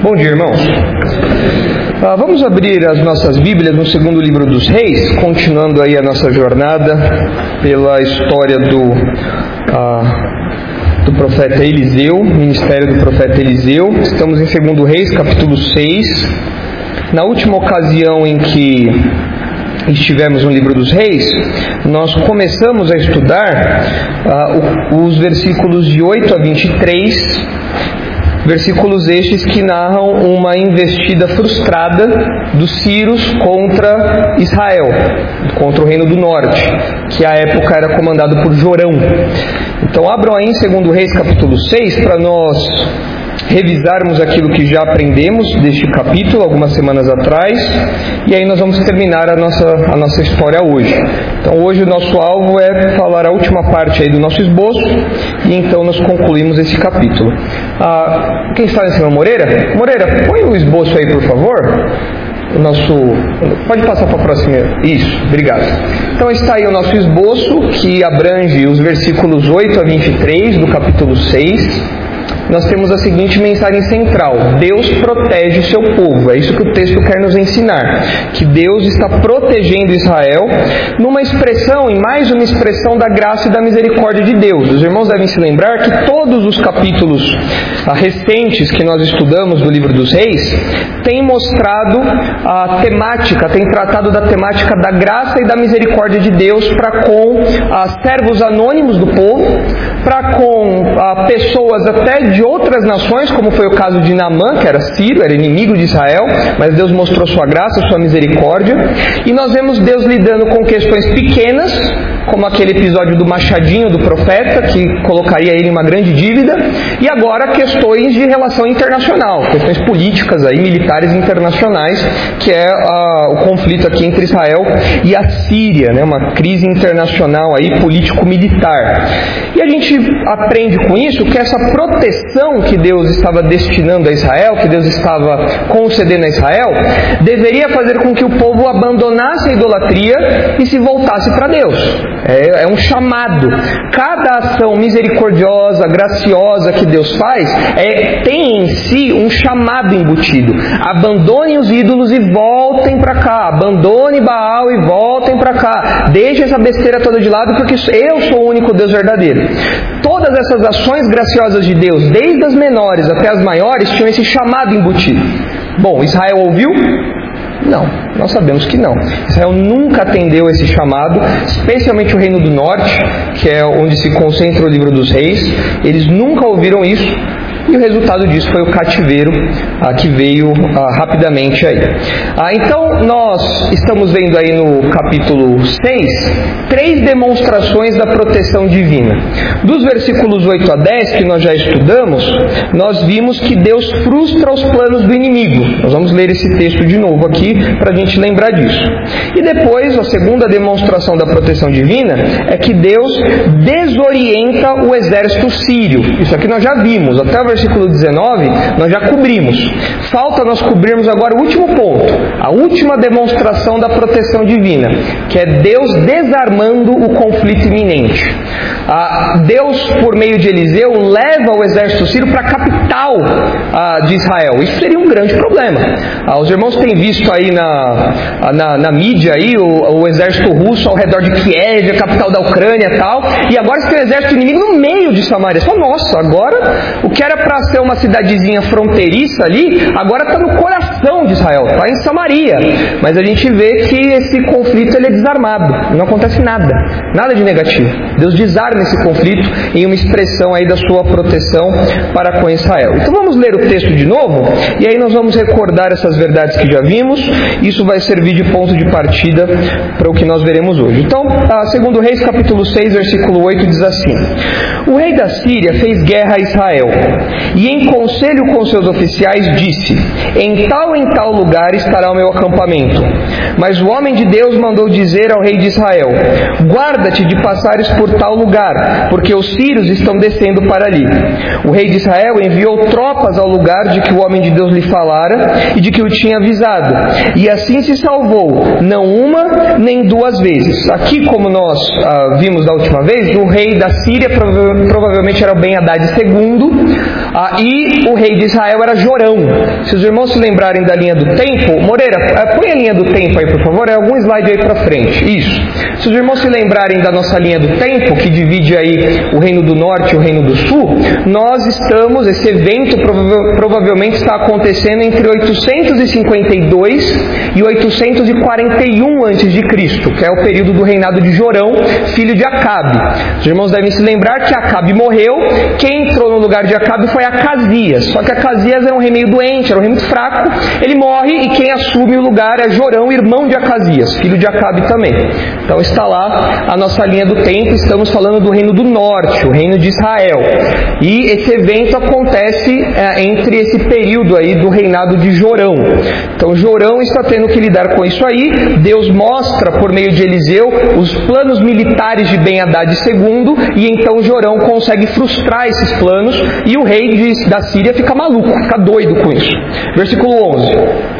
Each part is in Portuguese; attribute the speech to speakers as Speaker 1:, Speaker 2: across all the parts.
Speaker 1: Bom dia, irmãos. Vamos abrir as nossas Bíblias no segundo livro dos Reis, continuando aí a nossa jornada pela história do profeta Eliseu, ministério do profeta Eliseu. Estamos em 2 Reis, capítulo 6. Na última ocasião em que estivemos no livro dos Reis, nós começamos a estudar os versículos de 8 a 23, versículos estes que narram uma investida frustrada dos sírios contra Israel, contra o reino do norte, que à época era comandado por Jorão. Então abram aí em 2 Reis capítulo 6 para nós revisarmos aquilo que já aprendemos deste capítulo algumas semanas atrás, e aí nós vamos terminar a nossa história hoje. Então hoje o nosso alvo é falar a última parte aí do nosso esboço, e então nós concluímos esse capítulo. Quem está em cima? Moreira? Moreira, põe o esboço aí, por favor. Pode passar para a próxima. Isso, obrigado. Então está aí o nosso esboço, que abrange os versículos 8 a 23 do capítulo 6. Nós temos a seguinte mensagem central: Deus protege o seu povo. É isso que o texto quer nos ensinar, que Deus está protegendo Israel em mais uma expressão da graça e da misericórdia de Deus. Os irmãos devem se lembrar que todos os capítulos recentes que nós estudamos do livro dos Reis têm mostrado a temática, têm tratado da temática da graça e da misericórdia de Deus para com servos anônimos do povo, para com pessoas até de outras nações, como foi o caso de Naamã, que era sírio, era inimigo de Israel, mas Deus mostrou sua graça, sua misericórdia. E nós vemos Deus lidando com questões pequenas, como aquele episódio do machadinho do profeta, que colocaria ele em uma grande dívida, e agora questões de relação internacional, questões políticas aí, militares internacionais, que é o conflito aqui entre Israel e a Síria, né? Uma crise internacional aí, político-militar. E a gente aprende com isso que essa proteção que Deus estava destinando a Israel, que Deus estava concedendo a Israel, deveria fazer com que o povo abandonasse a idolatria e se voltasse para Deus. É um chamado. Cada ação misericordiosa, graciosa que Deus faz tem em si um chamado embutido. Abandonem os ídolos e voltem para cá. Abandone Baal e voltem para cá. Deixem essa besteira toda de lado, porque eu sou o único Deus verdadeiro. Todas essas ações graciosas de Deus, desde as menores até as maiores, tinham esse chamado embutido. Bom, Israel ouviu? Não, nós sabemos que não. Israel nunca atendeu esse chamado, especialmente o Reino do Norte, que é onde se concentra o livro dos Reis. Eles nunca ouviram isso, e o resultado disso foi o cativeiro que veio rapidamente aí. Então nós estamos vendo aí no capítulo 6 3 demonstrações da proteção divina. Dos versículos 8 a 10 que nós já estudamos, nós vimos que Deus frustra os planos do inimigo. Nós vamos ler esse texto de novo aqui para a gente lembrar disso. E depois, a segunda demonstração da proteção divina é que Deus desorienta o exército sírio. Isso aqui nós já vimos, até o versículo 19 nós já cobrimos. Falta nós cobrirmos agora o último ponto, a última demonstração da proteção divina, que é Deus desarmando o conflito iminente. Deus, por meio de Eliseu, leva o exército sírio para a capital de Israel. Isso seria um grande problema. Os irmãos têm visto aí na mídia aí, o exército russo ao redor de Kiev, a capital da Ucrânia e tal, e agora você tem o exército inimigo no meio de Samaria. Só, nossa, agora o que era para ser uma cidadezinha fronteiriça ali, agora está no coração de Israel, está em Samaria. Mas a gente vê que esse conflito ele é desarmado, não acontece nada de negativo. Deus desarma esse conflito em uma expressão aí da sua proteção para com Israel. Então vamos ler o texto de novo, e aí nós vamos recordar essas verdades que já vimos. Isso vai servir de ponto de partida para o que nós veremos hoje. Então, 2 Reis capítulo 6, versículo 8 diz assim: O rei da Síria fez guerra a Israel, e em conselho com seus oficiais disse: em tal lugar estará o meu acampamento. Mas o homem de Deus mandou dizer ao rei de Israel: guarda-te de passares por tal lugar, porque os sírios estão descendo para ali. O rei de Israel enviou tropas ao lugar de que o homem de Deus lhe falara e de que o tinha avisado, e assim se salvou, não uma nem duas vezes. Aqui, como nós vimos da última vez, o rei da Síria provavelmente era o Ben-Hadad II, e o rei de Israel era Jorão. Se os irmãos se lembrarem da linha do tempo, Moreira, põe a linha do tempo aí, por favor, é algum slide aí para frente. Isso. Se os irmãos se lembrarem da nossa linha do tempo, que divide aí o reino do norte e o reino do sul, esse evento provavelmente está acontecendo entre 852 e 841 a.C., que é o período do reinado de Jorão, filho de Acabe. Os irmãos devem se lembrar que Acabe morreu, quem entrou no lugar de Acabe foi Acasias, só que Acasias era um rei meio doente, era um rei muito fraco, ele morre e quem assume o lugar é Jorão, irmão de Acasias, filho de Acabe também. Então está lá a nossa linha do tempo, estamos falando do reino do norte, o reino de Israel. E esse evento acontece entre esse período aí do reinado de Jorão. Então Jorão está tendo que lidar com isso aí. Deus mostra por meio de Eliseu os planos militares de Ben-Hadad II, e então Jorão consegue frustrar esses planos e o rei da Síria fica maluco, fica doido com isso. Versículo 11.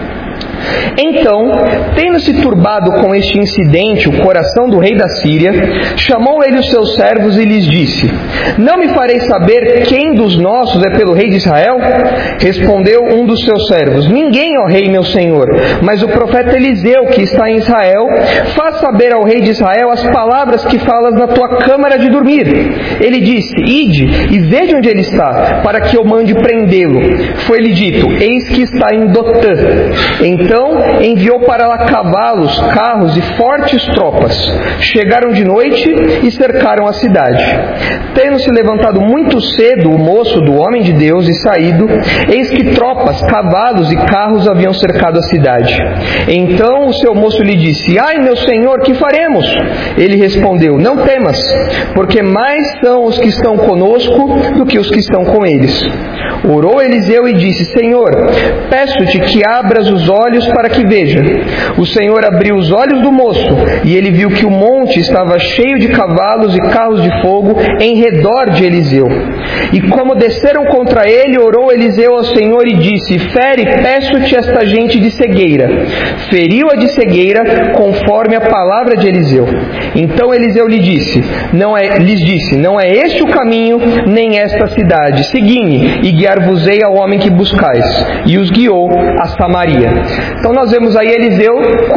Speaker 1: Então, tendo-se turbado com este incidente o coração do rei da Síria, chamou ele os seus servos e lhes disse: não me farei saber quem dos nossos é pelo rei de Israel? Respondeu um dos seus servos: ninguém, ó rei meu senhor, mas o profeta Eliseu, que está em Israel. Faz saber ao rei de Israel as palavras que falas na tua câmara de dormir. Ele disse: ide e veja onde ele está, para que eu mande prendê-lo. Foi-lhe dito: eis que está em Dotã. Então enviou para lá cavalos, carros e fortes tropas. Chegaram de noite e cercaram a cidade. Tendo-se levantado muito cedo o moço do homem de Deus e saído, eis que tropas, cavalos e carros haviam cercado a cidade. Então o seu moço lhe disse: ai, meu senhor, que faremos? Ele respondeu: não temas, porque mais são os que estão conosco do que os que estão com eles. Orou Eliseu e disse: Senhor, peço-te que abras os olhos para que veja. O Senhor abriu os olhos do moço, e ele viu que o monte estava cheio de cavalos e carros de fogo em redor de Eliseu. E como desceram contra ele, orou Eliseu ao Senhor e disse: fere, peço-te, esta gente de cegueira. Feriu-a de cegueira, conforme a palavra de Eliseu. Então Eliseu lhes disse: não é este o caminho, nem esta cidade. Segui-me, e guiar-vos-ei ao homem que buscais. E os guiou a Samaria. Então nós vemos aí Eliseu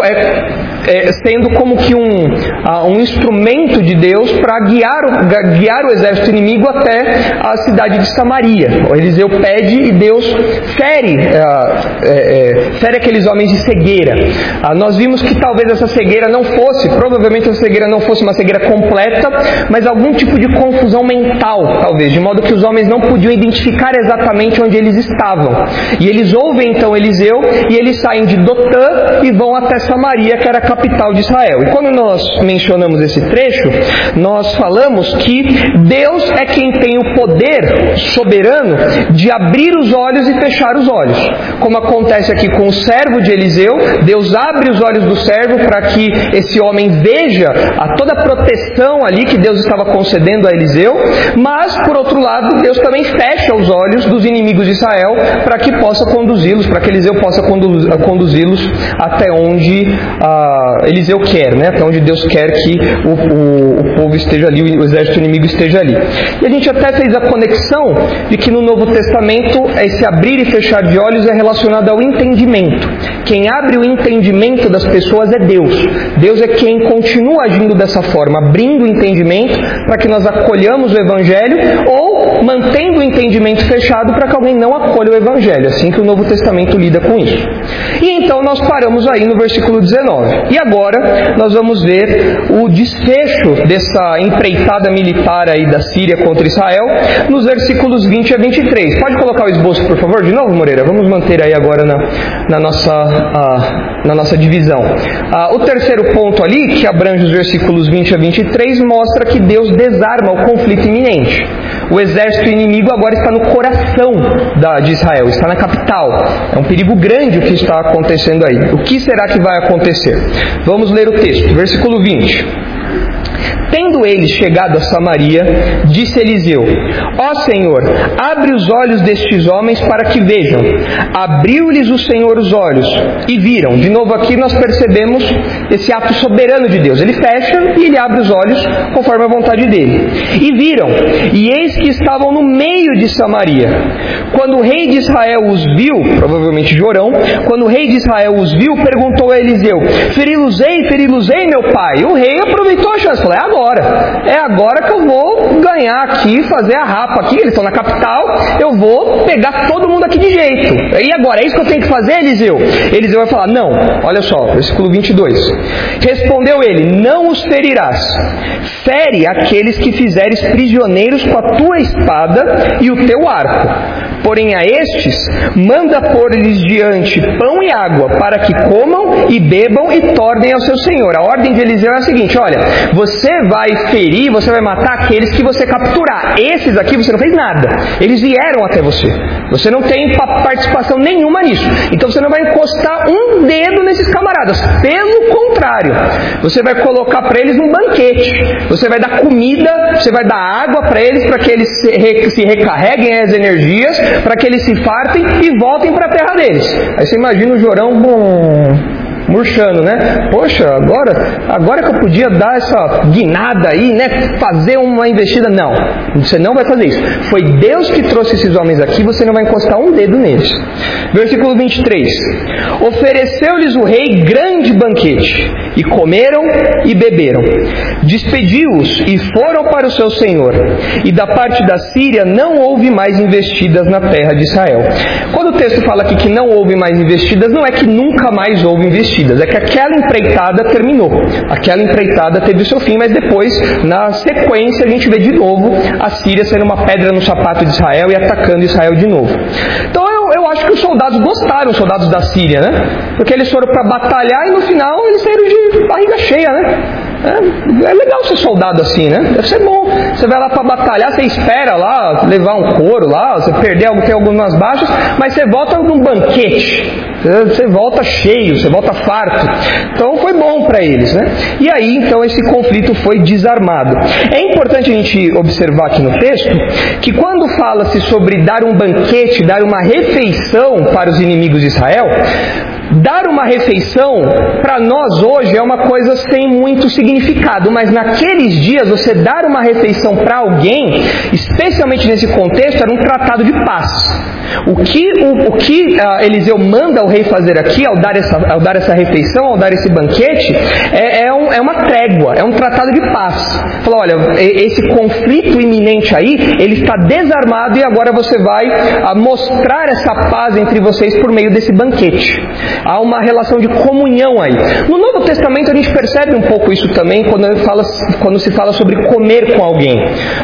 Speaker 1: sendo como que um instrumento de Deus para guiar o exército inimigo até a cidade de Samaria. O Eliseu pede e Deus fere aqueles homens de cegueira. Nós vimos que talvez essa cegueira provavelmente essa cegueira não fosse uma cegueira completa, mas algum tipo de confusão mental, talvez, de modo que os homens não podiam identificar exatamente onde eles estavam. E eles ouvem então Eliseu e eles saem de Dotã e vão até Samaria, que era a capital de Israel. E quando nós mencionamos esse trecho, nós falamos que Deus é quem tem o poder soberano de abrir os olhos e fechar os olhos. Como acontece aqui com o servo de Eliseu, Deus abre os olhos do servo para que esse homem veja toda a proteção ali que Deus estava concedendo a Eliseu, mas, por outro lado, Deus também fecha os olhos dos inimigos de Israel para que possa conduzi-los, para que Eliseu possa conduzi-los até onde Eliseu quer, né? Até onde Deus quer que o povo esteja ali, o exército inimigo esteja ali. E a gente até fez a conexão de que no Novo Testamento esse abrir e fechar de olhos é relacionado ao entendimento. Quem abre o entendimento das pessoas é Deus. Deus é quem continua agindo dessa forma, abrindo o entendimento para que nós acolhamos o Evangelho, ou mantendo o entendimento fechado para que alguém não acolha o Evangelho. Assim que o Novo Testamento lida com isso. E então nós paramos aí no versículo 19. E agora nós vamos ver o desfecho dessa empreitada militar aí da Síria contra Israel nos versículos 20 a 23. Pode colocar o esboço, por favor, de novo, Moreira? Vamos manter aí agora na nossa divisão. O terceiro ponto ali, que abrange os versículos 20 a 23, mostra que Deus desarma o conflito iminente. O exército inimigo agora está no coração de Israel, está na capital. É um perigo grande o que está acontecendo aí. O que será que vai acontecer? Vamos ler o texto, versículo 20. Tendo eles chegado a Samaria, disse Eliseu: Ó Senhor, abre os olhos destes homens para que vejam. Abriu-lhes o Senhor os olhos e viram. De novo aqui nós percebemos esse ato soberano de Deus. Ele fecha e ele abre os olhos conforme a vontade dele. E viram, e eis que estavam no meio de Samaria. Quando o rei de Israel os viu, provavelmente Jorão, quando o rei de Israel os viu, perguntou a Eliseu: Feri-los-ei, meu pai? O rei aproveitou a chance, falou: é agora que eu vou ganhar aqui, fazer a rapa aqui, eles estão na capital, eu vou pegar todo mundo aqui de jeito. E agora, é isso que eu tenho que fazer, Eliseu? Eliseu vai falar: não, olha só, versículo 22. Respondeu ele: não os ferirás, fere aqueles que fizeres prisioneiros com a tua espada e o teu arco. Porém a estes, manda pôr-lhes diante pão e água, para que comam e bebam e tornem ao seu senhor. A ordem de Eliseu é a seguinte: olha, você vai ferir, você vai matar aqueles que você capturar. Esses aqui você não fez nada, eles vieram até você. Você não tem participação nenhuma nisso. Então você não vai encostar um dedo nesses camaradas. Pelo contrário, você vai colocar para eles um banquete. Você vai dar comida, você vai dar água para eles, para que eles se recarreguem as energias, para que eles se fartem e voltem para a terra deles. Aí você imagina o Jorão murchando, né? Poxa, agora que eu podia dar essa guinada aí, né? Fazer uma investida. Não, você não vai fazer isso. Foi Deus que trouxe esses homens aqui, você não vai encostar um dedo neles. Versículo 23. Ofereceu-lhes o rei grande banquete, e comeram e beberam. Despediu-os e foram para o seu senhor. E da parte da Síria não houve mais investidas na terra de Israel. Quando o texto fala aqui que não houve mais investidas, não é que nunca mais houve investidas. É que aquela empreitada terminou. Aquela empreitada teve o seu fim, mas depois, na sequência, a gente vê de novo a Síria sendo uma pedra no sapato de Israel e atacando Israel de novo. Então eu acho que os soldados gostaram, os soldados da Síria, né? Porque eles foram para batalhar e no final eles saíram de barriga cheia, né? É legal ser soldado assim, né? Deve ser bom. Você vai lá para batalhar, você espera lá, levar um couro lá, você perder algo, tem algumas baixas, mas você volta num banquete. Você volta cheio, você volta farto. Então foi bom para eles, né? E aí então esse conflito foi desarmado. É importante a gente observar aqui no texto que quando fala-se sobre dar um banquete, dar uma refeição para os inimigos de Israel, dar uma refeição para nós hoje é uma coisa sem muito significado, mas naqueles dias você dar uma refeição para alguém, especialmente nesse contexto, era um tratado de paz. O que Eliseu manda o rei fazer aqui ao dar essa refeição, ao dar esse banquete, é uma trégua, é um tratado de paz. Fala: olha, esse conflito iminente aí, ele está desarmado e agora você vai mostrar essa paz entre vocês por meio desse banquete. Há uma relação de comunhão aí. No Novo Testamento a gente percebe um pouco isso também quando se fala sobre comer com alguém.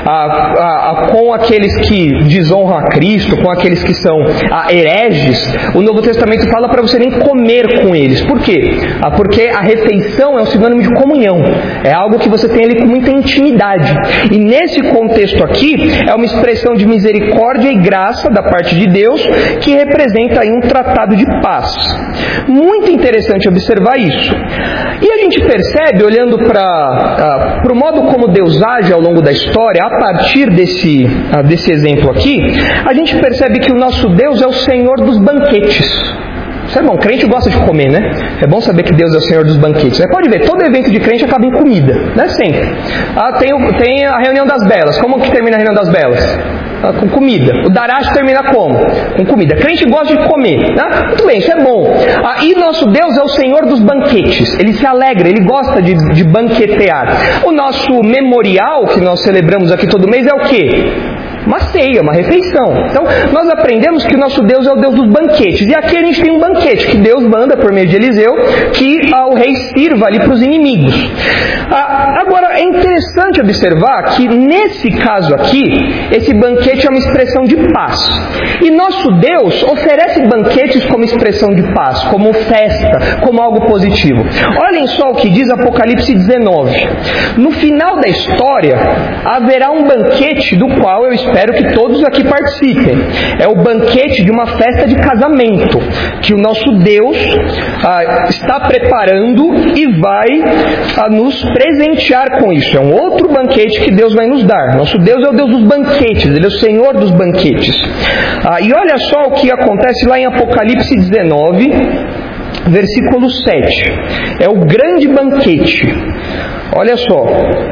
Speaker 1: Com aqueles que desonram a Cristo, com aqueles que são hereges, o Novo Testamento fala para você nem comer com eles. Por quê? Porque a refeição é um sinônimo de comunhão. É algo que você tem ali com muita intimidade. E nesse contexto aqui, é uma expressão de misericórdia e graça da parte de Deus, que representa aí um tratado de paz. Muito interessante observar isso. E a gente percebe, olhando para o modo como Deus age ao longo da história, a partir desse exemplo aqui, a gente percebe que o nosso Deus é o Senhor dos banquetes. Isso é bom, crente gosta de comer, né? É bom saber que Deus é o Senhor dos banquetes. Você pode ver, todo evento de crente acaba em comida, né? Sempre. Tem a reunião das belas. Como que termina a reunião das belas? Com comida. O Darash termina como? Com comida. Crente gosta de comer, né? Muito bem, isso é bom. E nosso Deus é o Senhor dos banquetes. Ele se alegra, ele gosta de banquetear. O nosso memorial, que nós celebramos aqui todo mês, é o quê? Uma ceia, uma refeição. Então, nós aprendemos que o nosso Deus é o Deus dos banquetes. E aqui a gente tem um banquete que Deus manda por meio de Eliseu, que o rei sirva ali para os inimigos. Agora, é interessante observar que nesse caso aqui, esse banquete banquete é uma expressão de paz. E nosso Deus oferece banquetes como expressão de paz, como festa, como algo positivo. Olhem só o que diz Apocalipse 19. No final da história, haverá um banquete do qual eu espero que todos aqui participem. É o banquete de uma festa de casamento, que o nosso Deus está preparando e vai nos presentear com isso. É um outro banquete que Deus vai nos dar. Nosso Deus é o Deus dos banquetes, Ele é o Senhor dos banquetes. E olha só o que acontece lá em Apocalipse 19, versículo 7. É o grande banquete. Olha só.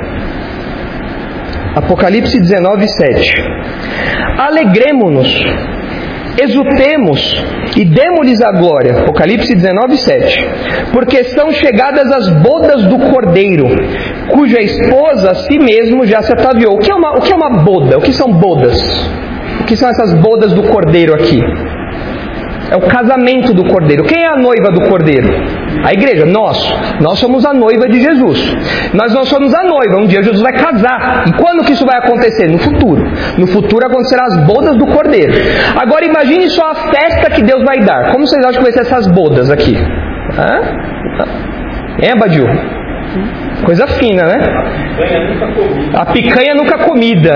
Speaker 1: Apocalipse 19, 7. Alegremo-nos, exultemos e demo-lhes a glória. Apocalipse 19, 7. Porque são chegadas as bodas do Cordeiro, cuja esposa a si mesmo já se ataviou. O que é uma boda? O que são bodas? O que são essas bodas do Cordeiro aqui? É o casamento do Cordeiro. Quem é a noiva do Cordeiro? A igreja, nós somos a noiva de Jesus. Nós não somos a noiva, um dia Jesus vai casar. E quando que isso vai acontecer? No futuro. No futuro acontecerão as bodas do Cordeiro. Agora imagine só a festa que Deus vai dar. Como vocês acham que vai ser essas bodas aqui? Badil? Coisa fina, né? A picanha nunca comida,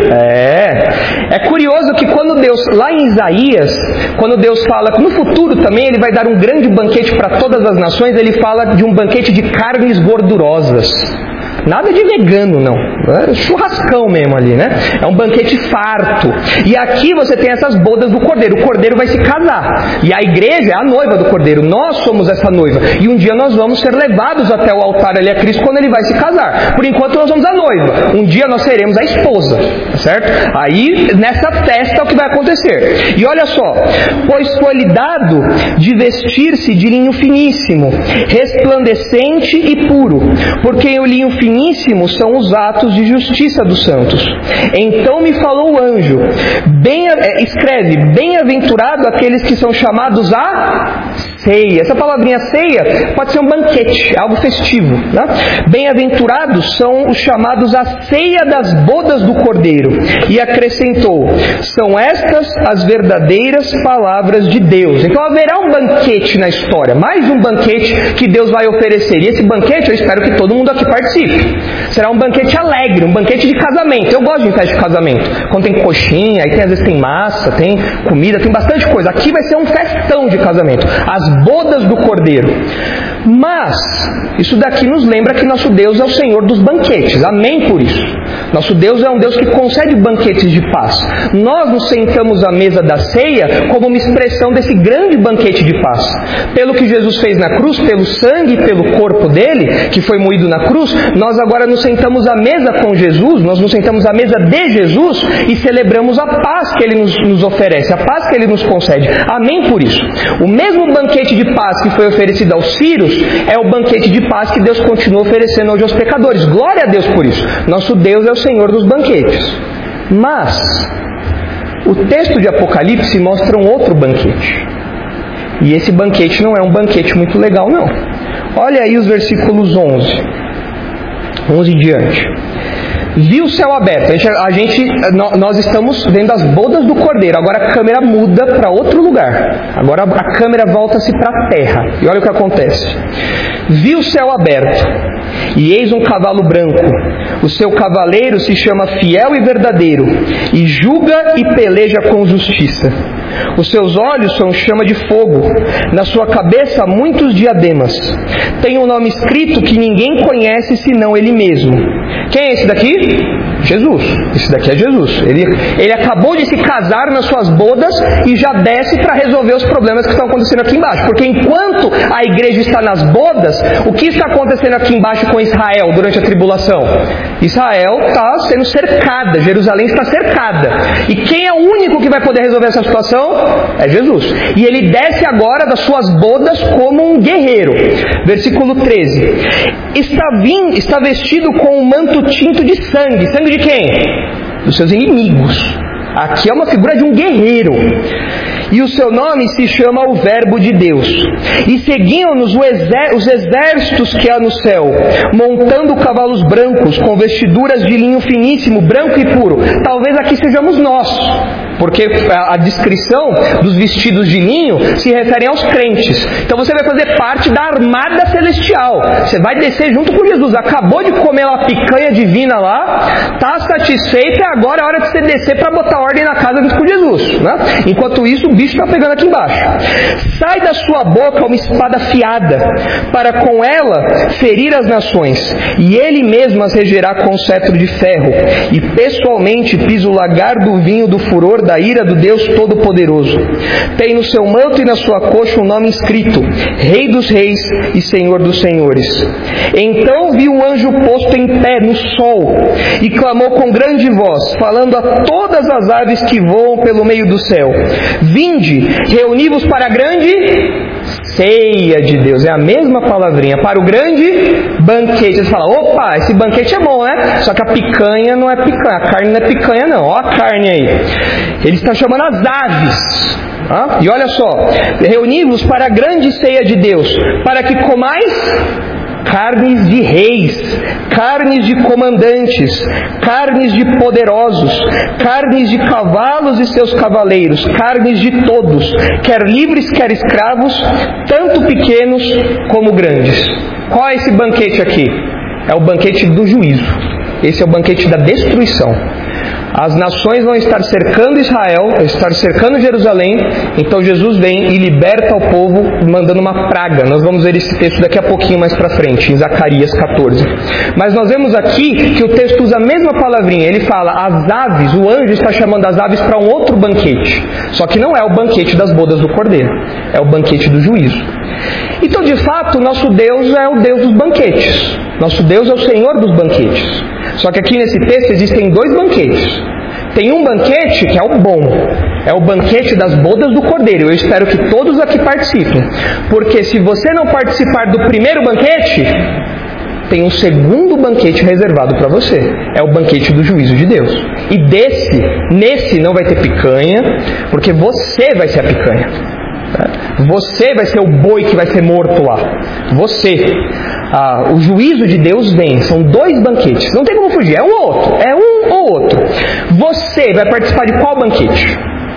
Speaker 1: né? É curioso que quando Deus, lá em Isaías, quando Deus fala que no futuro também Ele vai dar um grande banquete para todas as nações, Ele fala de um banquete de carnes gordurosas. Nada de vegano, não. É churrascão mesmo ali, né? É um banquete farto. E aqui você tem essas bodas do Cordeiro. O Cordeiro vai se casar. E a igreja é a noiva do Cordeiro. Nós somos essa noiva. E um dia nós vamos ser levados até o altar ali a Cristo quando Ele vai se casar. Por enquanto nós somos a noiva. Um dia nós seremos a esposa. Certo? Aí, nessa festa é o que vai acontecer. E olha só. Pois foi-lhe dado de vestir-se de linho finíssimo, resplandecente e puro. Porque o linho finíssimo são os atos de justiça dos santos. Então me falou o anjo, escreve, bem-aventurado aqueles que são chamados a ceia. Essa palavrinha ceia pode ser um banquete, algo festivo, né? Bem-aventurados são os chamados a ceia das bodas do Cordeiro. E acrescentou, são estas as verdadeiras palavras de Deus. Então haverá um banquete na história, mais um banquete que Deus vai oferecer. E esse banquete eu espero que todo mundo aqui participe. Será um banquete alegre, um banquete de casamento. Eu gosto de festa de casamento. Quando tem coxinha, aí às vezes tem massa, tem comida, tem bastante coisa. Aqui vai ser um festão de casamento. As bodas do Cordeiro. Mas, isso daqui nos lembra que nosso Deus é o Senhor dos banquetes. Amém por isso. Nosso Deus é um Deus que concede banquetes de paz. Nós nos sentamos à mesa da ceia como uma expressão desse grande banquete de paz. Pelo que Jesus fez na cruz, pelo sangue e pelo corpo dele, que foi moído na cruz, nós agora nos sentamos à mesa com Jesus, nós nos sentamos à mesa de Jesus e celebramos a paz que Ele nos oferece, a paz que Ele nos concede. Amém por isso. O mesmo banquete de paz que foi oferecido aos filhos é o banquete de paz que Deus continua oferecendo hoje aos pecadores. Glória a Deus por isso. Nosso Deus é o Senhor dos banquetes. Mas o texto de Apocalipse mostra um outro banquete. E esse banquete não é um banquete muito legal, não. Olha aí os versículos 11 em diante. Vi o céu aberto. Nós estamos vendo as bodas do Cordeiro. Agora a câmera muda para outro lugar. Agora a câmera volta-se para a terra. E olha o que acontece. Vi o céu aberto, e eis um cavalo branco. O seu cavaleiro se chama Fiel e Verdadeiro, e julga e peleja com justiça. Os seus olhos são chama de fogo, na sua cabeça muitos diademas. Tem um nome escrito que ninguém conhece senão Ele mesmo. Quem é esse daqui? Jesus. Esse daqui é Jesus. Ele acabou de se casar nas suas bodas e já desce para resolver os problemas que estão acontecendo aqui embaixo. Porque enquanto a igreja está nas bodas, o que está acontecendo aqui embaixo com Israel durante a tribulação? Israel está sendo cercada, Jerusalém está cercada. E quem é o único que vai poder resolver essa situação? É Jesus. E ele desce agora das suas bodas como um guerreiro. Versículo 13. Está vestido com um manto tinto de sangue. Sangue de quem? Dos seus inimigos. Aqui é uma figura de um guerreiro. e o seu nome se chama o Verbo de Deus. E seguiam-nos os exércitos que há no céu, montando cavalos brancos, com vestiduras de linho finíssimo, branco e puro. Talvez aqui sejamos nós, porque a descrição dos vestidos de linho se refere aos crentes. Então você vai fazer parte da armada celestial. Você vai descer junto com Jesus. Acabou de comer uma picanha divina lá, está satisfeito, e agora é hora de você descer para botar ordem na casa junto com Jesus, né? Enquanto isso, o bicho está pegando aqui embaixo. Sai da sua boca uma espada afiada, para com ela ferir as nações, e ele mesmo as regerá com cetro de ferro, e pessoalmente pisa o lagar do vinho do furor da ira do Deus Todo-Poderoso. Tem no seu manto e na sua coxa um nome escrito: Rei dos Reis e Senhor dos Senhores. Então vi um anjo posto em pé no sol, e clamou com grande voz, falando a todas as aves que voam pelo meio do céu: Vinde, reuni-vos para a grande ceia de Deus. É a mesma palavrinha, para o grande banquete. Você fala: opa, esse banquete é bom, né? Só que a picanha não é picanha, a carne não é picanha não. Olha a carne aí. Ele está chamando as aves. E olha só: reuni-vos para a grande ceia de Deus, para que comais carnes de reis, carnes de comandantes, carnes de poderosos, carnes de cavalos e seus cavaleiros, carnes de todos, quer livres, quer escravos, tanto pequenos como grandes. Qual é esse banquete aqui? É o banquete do juízo. Esse é o banquete da destruição. As nações vão estar cercando Israel, vão estar cercando Jerusalém. Então Jesus vem e liberta o povo, mandando uma praga. Nós vamos ver esse texto daqui a pouquinho mais para frente, em Zacarias 14. Mas nós vemos aqui que o texto usa a mesma palavrinha. Ele fala: as aves, o anjo está chamando as aves para um outro banquete. Só que não é o banquete das bodas do Cordeiro, é o banquete do juízo. Então, de fato, nosso Deus é o Deus dos banquetes. Nosso Deus é o Senhor dos banquetes. Só que aqui nesse texto existem dois banquetes. Tem um banquete que é o bom, é o banquete das bodas do Cordeiro. Eu espero que todos aqui participem, porque se você não participar do primeiro banquete, tem um segundo banquete reservado para você. É o banquete do juízo de Deus. E nesse não vai ter picanha, porque você vai ser a picanha. Você vai ser o boi que vai ser morto lá. Você. O juízo de Deus vem. São dois banquetes. Não tem como fugir. É um ou outro. É um ou outro. Você vai participar de qual banquete?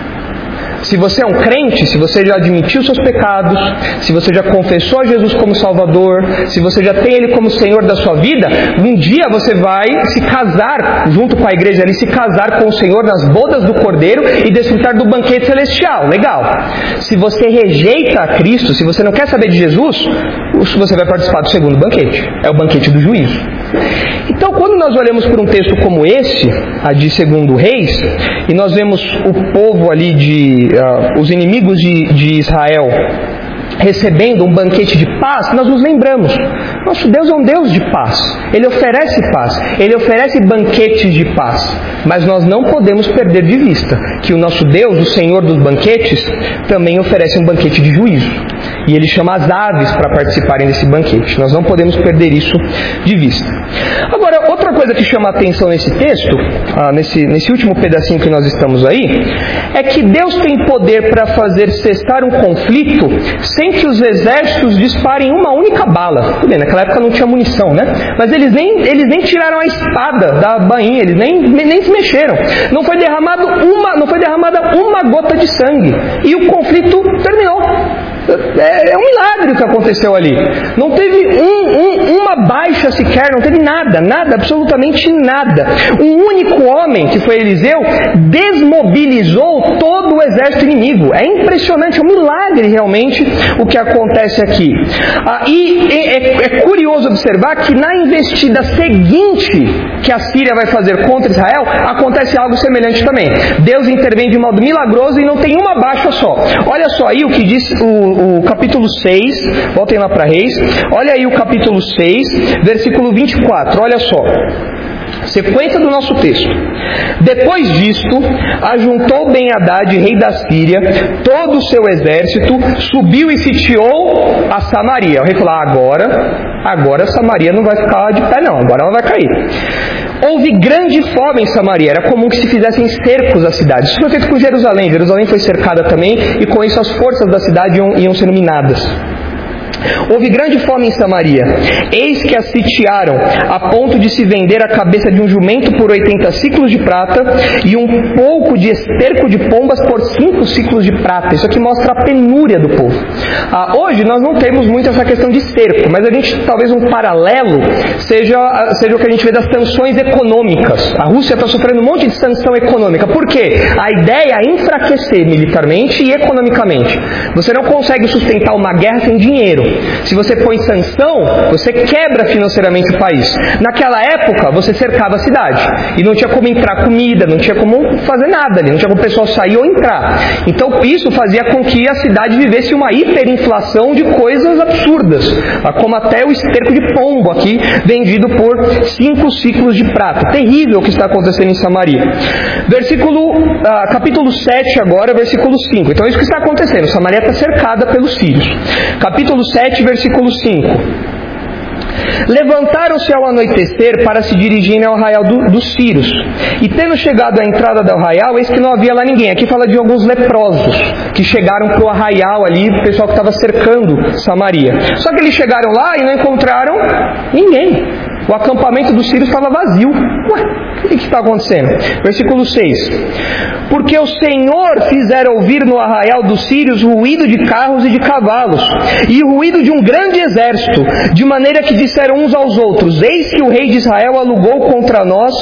Speaker 1: Se você é um crente, se você já admitiu seus pecados, se você já confessou a Jesus como Salvador, se você já tem Ele como Senhor da sua vida, um dia você vai se casar, junto com a igreja ali, se casar com o Senhor nas bodas do Cordeiro e desfrutar do banquete celestial. Legal. Se você rejeita a Cristo, se você não quer saber de Jesus, você vai participar do segundo banquete. É o banquete do juízo. Então, quando nós olhamos para um texto como esse, a de 2 Reis, e nós vemos o povo ali os inimigos de Israel recebendo um banquete de paz, nós nos lembramos: nosso Deus é um Deus de paz. Ele oferece paz, Ele oferece banquetes de paz. Mas nós não podemos perder de vista que o nosso Deus, o Senhor dos banquetes, também oferece um banquete de juízo. E Ele chama as aves para participarem desse banquete. Nós não podemos perder isso de vista. Agora, outra coisa que chama a atenção nesse texto, nesse último pedacinho que nós estamos aí, é que Deus tem poder para fazer cessar um conflito sem que os exércitos disparem uma única bala. Tudo bem, naquela época não tinha munição, né? Mas eles nem tiraram a espada da bainha, eles nem se mexeram. Não foi derramada uma gota de sangue. E o conflito terminou. É um milagre o que aconteceu ali. Não teve uma baixa sequer, não teve nada, absolutamente nada. Um único homem, que foi Eliseu, desmobilizou todo o exército inimigo. É impressionante, é um milagre realmente o que acontece aqui. E é curioso observar que na investida seguinte que a Síria vai fazer contra Israel, acontece algo semelhante também. Deus intervém de modo milagroso e não tem uma baixa só. Olha só aí o que diz o capítulo 6, voltem lá para Reis, olha aí o capítulo 6, versículo 24, olha só. Sequência do nosso texto. Depois disto, ajuntou Ben-Hadad, rei da Síria, todo o seu exército, subiu e sitiou a Samaria. O rei falou: agora Samaria não vai ficar de pé não, agora ela vai cair. Houve grande fome em Samaria, era comum que se fizessem cercos à cidade. Isso foi feito com Jerusalém. Jerusalém foi cercada também, e com isso as forças da cidade iam sendo minadas. Houve grande fome em Samaria. Eis que a sitiaram, a ponto de se vender a cabeça de um jumento por 80 ciclos de prata e um pouco de esterco de pombas por 5 ciclos de prata. Isso aqui mostra a penúria do povo. Hoje nós não temos muito essa questão de cerco, mas a gente, talvez um paralelo seja o que a gente vê das sanções econômicas. A Rússia está sofrendo um monte de sanção econômica. Por quê? A ideia é enfraquecer militarmente e economicamente. Você não consegue sustentar uma guerra sem dinheiro. Se você põe sanção, você quebra financeiramente o país. Naquela época, você cercava a cidade. E não tinha como entrar comida, não tinha como fazer nada ali. Não tinha como o pessoal sair ou entrar. Então, isso fazia com que a cidade vivesse uma hiperinflação de coisas absurdas. Como até o esterco de pombo aqui, vendido por 5 ciclos de prata. Terrível o que está acontecendo em Samaria. Capítulo 7 agora, versículo 5. Então, é isso que está acontecendo. Samaria está cercada pelos sírios. Capítulo 7, versículo 5. Levantaram-se ao anoitecer para se dirigirem ao arraial dos sírios. E tendo chegado à entrada do arraial, eis que não havia lá ninguém. Aqui fala de alguns leprosos que chegaram para o arraial ali, o pessoal que estava cercando Samaria. Só que eles chegaram lá e não encontraram ninguém. O acampamento dos sírios estava vazio. Ué, o que está acontecendo? Versículo 6. Porque o Senhor fizera ouvir no arraial dos sírios ruído de carros e de cavalos, e o ruído de um grande exército, de maneira que disseram uns aos outros: eis que o rei de Israel alugou contra nós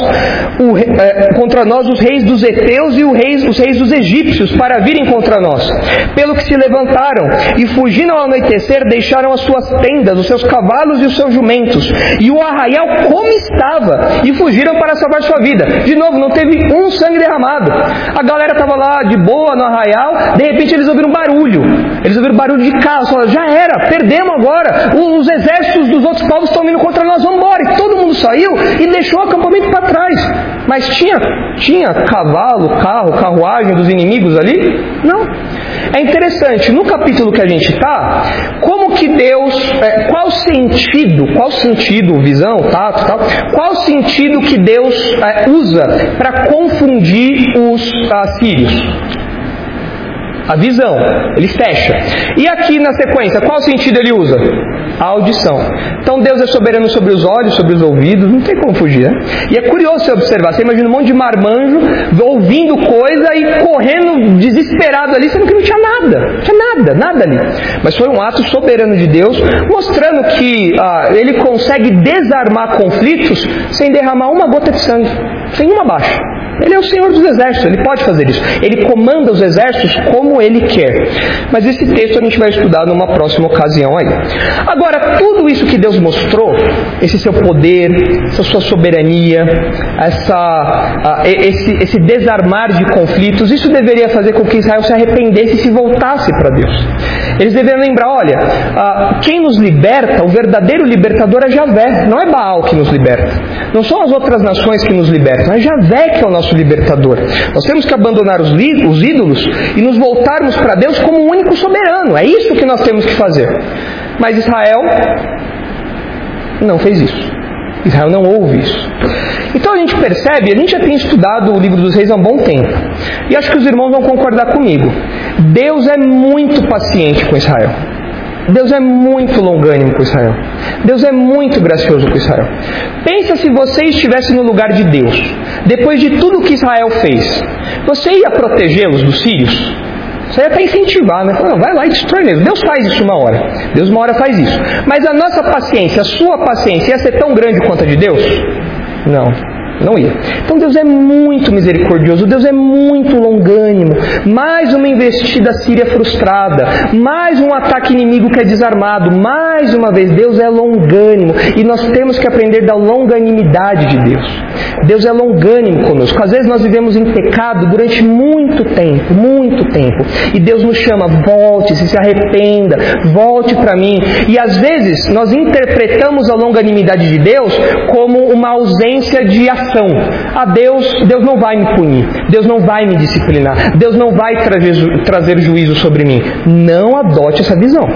Speaker 1: os reis dos heteus e os reis dos egípcios para virem contra nós. Pelo que se levantaram e fugindo ao anoitecer deixaram as suas tendas, os seus cavalos e os seus jumentos, e o arraial como estava, e fugiram para salvar sua vida. De novo, não teve um sangue derramado. A galera estava lá de boa no arraial, de repente eles ouviram barulho. Eles ouviram barulho de carro, falaram: já era, perdemos agora. Os exércitos dos outros povos estão vindo contra nós, vamos embora. E todo mundo saiu e deixou o acampamento para trás. Mas tinha cavalo, carruagem dos inimigos ali? Não. É interessante, no capítulo que a gente está, como que Deus, qual sentido, visão, tato, tal, qual sentido que Deus usa para confundir os sírios? A visão, ele fecha. E aqui na sequência, qual sentido ele usa? A audição. Então Deus é soberano sobre os olhos, sobre os ouvidos, não tem como fugir, né? E é curioso você observar, você imagina um monte de marmanjo ouvindo coisa e correndo desesperado ali, sendo que não tinha nada ali. Mas foi um ato soberano de Deus, mostrando que ele consegue desarmar conflitos sem derramar uma gota de sangue, sem uma baixa. Ele é o Senhor dos exércitos, ele pode fazer isso. Ele comanda os exércitos como ele quer. Mas esse texto a gente vai estudar numa próxima ocasião aí. Agora, tudo isso que Deus mostrou, esse seu poder, essa sua soberania, esse desarmar de conflitos, isso deveria fazer com que Israel se arrependesse e se voltasse para Deus. Eles deveriam lembrar: olha, quem nos liberta, o verdadeiro libertador é Javé, não é Baal que nos liberta. Não são as outras nações que nos libertam, é Javé que é o nosso libertador. Nós temos que abandonar os ídolos e nos voltarmos para Deus como o único soberano. É isso que nós temos que fazer. Mas Israel não fez isso. Israel não ouve isso. Então a gente percebe, a gente já tem estudado o livro dos reis há um bom tempo, e acho que os irmãos vão concordar comigo. Deus é muito paciente com Israel. Deus é muito longânimo com Israel. Deus é muito gracioso com Israel. Pensa se você estivesse no lugar de Deus. Depois de tudo que Israel fez, você ia protegê-los dos sírios? Você ia até incentivar, né? Não, vai lá e destrói mesmo. Deus faz isso uma hora. Deus uma hora faz isso. Mas a nossa paciência, a sua paciência ia ser tão grande quanto a de Deus? Não ia. Então Deus é muito misericordioso, Deus é muito longânimo. Mais uma investida síria frustrada, mais um ataque inimigo que é desarmado. Mais uma vez, Deus é longânimo, e nós temos que aprender da longanimidade de Deus. Deus é longânimo conosco. Às vezes nós vivemos em pecado durante muito tempo, e Deus nos chama: volte, se arrependa, volte para mim. E às vezes nós interpretamos a longanimidade de Deus como uma ausência de ação. Deus não vai me punir, Deus não vai me disciplinar, Deus não vai trazer juízo sobre mim. Não adote essa visão.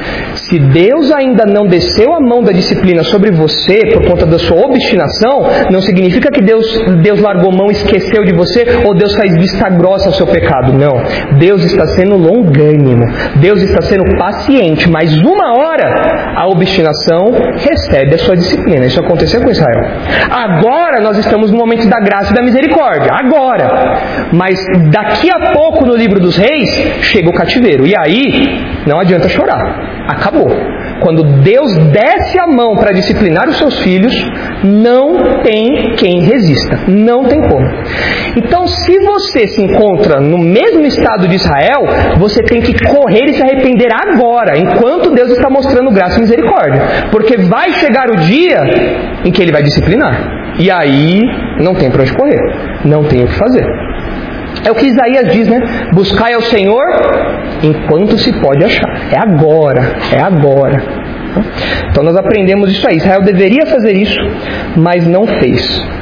Speaker 1: Se Deus ainda não desceu a mão da disciplina sobre você por conta da sua obstinação, não significa que Deus largou mão e esqueceu de você, ou Deus faz vista grossa ao seu pecado. Não. Deus está sendo longânimo. Deus está sendo paciente. Mas uma hora, a obstinação recebe a sua disciplina. Isso aconteceu com Israel. Agora nós estamos no momento da graça e da misericórdia. Agora. Mas daqui a pouco, no livro dos reis, chega o cativeiro. E aí, não adianta chorar. Acabou. Quando Deus desce a mão para disciplinar os seus filhos, não tem quem resista. Não tem como. Então, se você se encontra no mesmo estado de Israel, você tem que correr e se arrepender agora, enquanto Deus está mostrando graça e misericórdia. Porque vai chegar o dia em que Ele vai disciplinar. E aí, não tem para onde correr. Não tem o que fazer. É o que Isaías diz, né? Buscai ao Senhor enquanto se pode achar. É agora, é agora. Então nós aprendemos isso aí. Israel deveria fazer isso, mas não fez.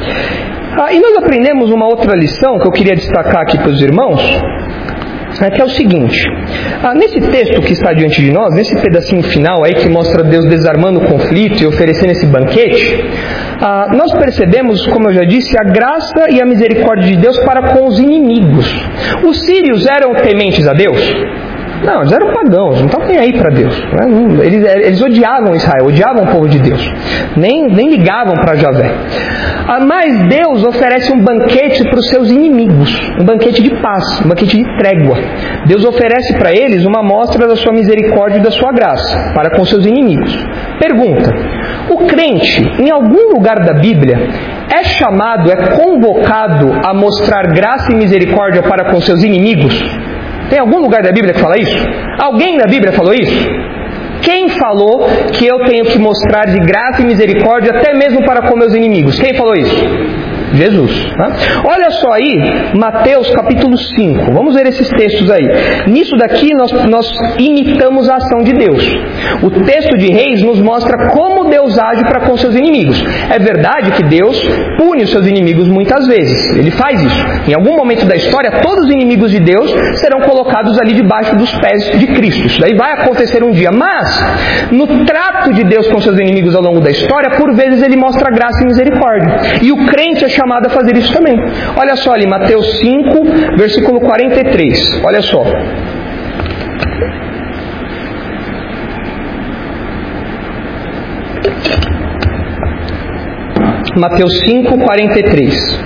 Speaker 1: E nós aprendemos uma outra lição que eu queria destacar aqui para os irmãos, que é o seguinte. Nesse texto que está diante de nós, nesse pedacinho final aí que mostra Deus desarmando o conflito e oferecendo esse banquete, nós percebemos, como eu já disse, a graça e a misericórdia de Deus para com os inimigos. Os sírios eram tementes a Deus? Não, eles eram pagãos, não estavam nem aí para Deus. Eles odiavam Israel, odiavam o povo de Deus. Nem ligavam para Javé. Mas Deus oferece um banquete para os seus inimigos. Um banquete de paz, um banquete de trégua. Deus oferece para eles uma amostra da sua misericórdia e da sua graça para com seus inimigos. Pergunta: o crente, em algum lugar da Bíblia, é chamado, é convocado a mostrar graça e misericórdia para com seus inimigos? Tem algum lugar da Bíblia que fala isso? Alguém da Bíblia falou isso? Quem falou que eu tenho que mostrar de graça e misericórdia até mesmo para com meus inimigos? Quem falou isso? Jesus. Olha só aí, Mateus capítulo 5. Vamos ver esses textos aí. Nisso daqui nós imitamos a ação de Deus. O texto de Reis nos mostra como Deus age para com seus inimigos. É verdade que Deus pune os seus inimigos muitas vezes. Ele faz isso. Em algum momento da história, todos os inimigos de Deus serão colocados ali debaixo dos pés de Cristo. Isso daí vai acontecer um dia. Mas, no trato de Deus com seus inimigos ao longo da história, por vezes Ele mostra graça e misericórdia. E o crente é chamado a fazer isso também. Olha só ali, Mateus 5, versículo 43. Olha só. Mateus 5, 43.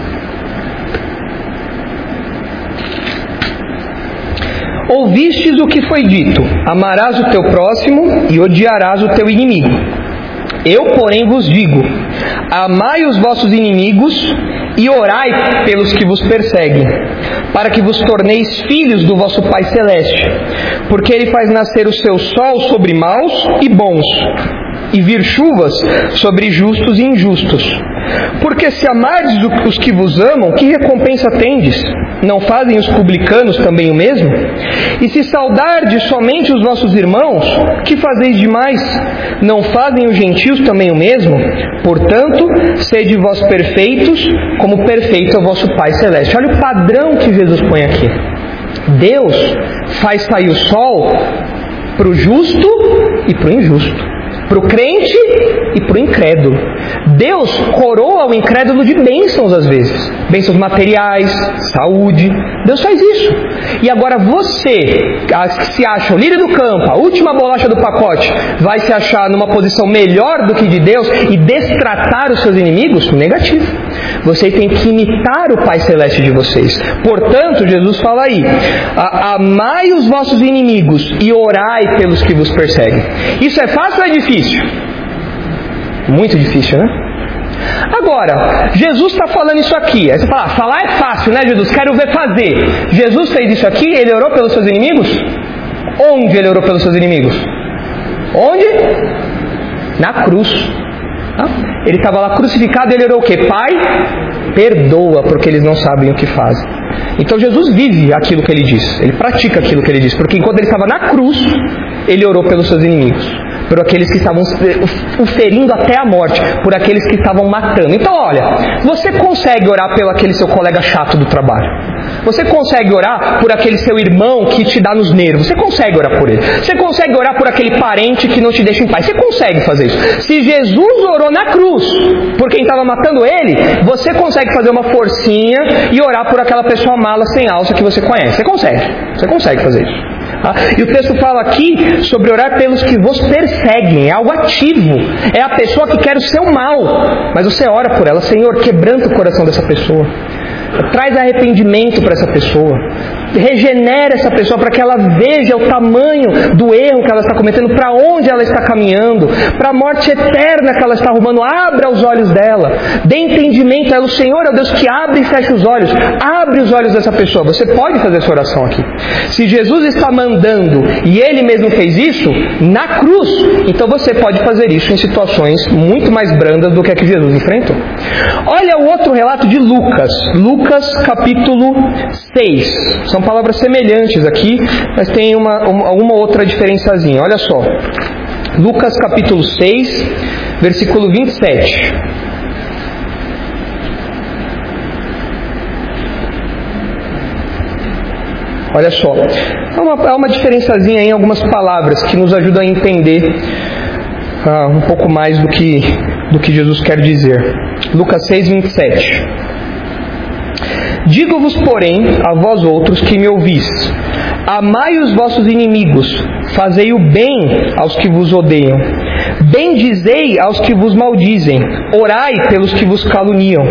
Speaker 1: Ouvistes o que foi dito: amarás o teu próximo e odiarás o teu inimigo. Eu, porém, vos digo: amai os vossos inimigos e orai pelos que vos perseguem, para que vos torneis filhos do vosso Pai Celeste, porque Ele faz nascer o seu sol sobre maus e bons, e vir chuvas sobre justos e injustos. Porque se amardes os que vos amam, que recompensa tendes? Não fazem os publicanos também o mesmo? E se saudardes somente os vossos irmãos, que fazeis demais? Não fazem os gentios também o mesmo? Portanto, sede vós perfeitos, como perfeito é o vosso Pai Celeste. Olha o padrão que Jesus põe aqui. Deus faz sair o sol para o justo e para o injusto, para o crente e para o incrédulo. Deus coroa o incrédulo de bênçãos às vezes. Bênçãos materiais, saúde. Deus faz isso. E agora você, que se acha o líder do campo, a última bolacha do pacote, vai se achar numa posição melhor do que de Deus e destratar os seus inimigos? Negativo. Você tem que imitar o Pai Celeste de vocês. Portanto, Jesus fala aí: amai os vossos inimigos e orai pelos que vos perseguem. Isso é fácil ou é difícil? Muito difícil, né? Agora, Jesus está falando isso aqui. Aí você fala: falar é fácil, né, Jesus? Quero ver fazer. Jesus fez isso aqui, Ele orou pelos seus inimigos? Onde Ele orou pelos seus inimigos? Onde? Na cruz. Ele estava lá crucificado e Ele orou o quê? Pai, perdoa, porque eles não sabem o que fazem. Então Jesus vive aquilo que Ele diz. Ele pratica aquilo que Ele diz. Porque enquanto Ele estava na cruz, Ele orou pelos seus inimigos. por aqueles que estavam o ferindo até a morte, por aqueles que estavam matando. Então olha, você consegue orar pelo aquele seu colega chato do trabalho, você consegue orar por aquele seu irmão que te dá nos nervos, você consegue orar por ele, você consegue orar por aquele parente que não te deixa em paz, você consegue fazer isso. Se Jesus orou na cruz por quem estava matando ele, você consegue fazer uma forcinha e orar por aquela pessoa mala sem alça que você conhece. Você consegue fazer isso. Tá? E o texto fala aqui sobre orar pelos que vos perseguem, é algo ativo, é a pessoa que quer o seu mal, mas você ora por ela. Senhor, quebranta o coração dessa pessoa, traz arrependimento para essa pessoa, regenera essa pessoa para que ela veja o tamanho do erro que ela está cometendo, para onde ela está caminhando, para a morte eterna que ela está arrumando. Abra os olhos dela, dê entendimento a ela. O Senhor é o Deus que abre e fecha os olhos. Abre os olhos dessa pessoa. Você pode fazer essa oração aqui. Se Jesus está mandando e Ele mesmo fez isso na cruz, então você pode fazer isso em situações muito mais brandas do que a que Jesus enfrentou. Olha o outro relato de Lucas. Lucas capítulo 6. São palavras semelhantes aqui, mas tem alguma outra diferençazinha. Olha só. Lucas capítulo 6, versículo 27. Olha só. Há uma diferençazinha em algumas palavras que nos ajudam a entender um pouco mais do que Jesus quer dizer. Lucas 6, 27. Digo-vos, porém, a vós outros que me ouvis, amai os vossos inimigos, fazei o bem aos que vos odeiam, bendizei aos que vos maldizem, orai pelos que vos caluniam.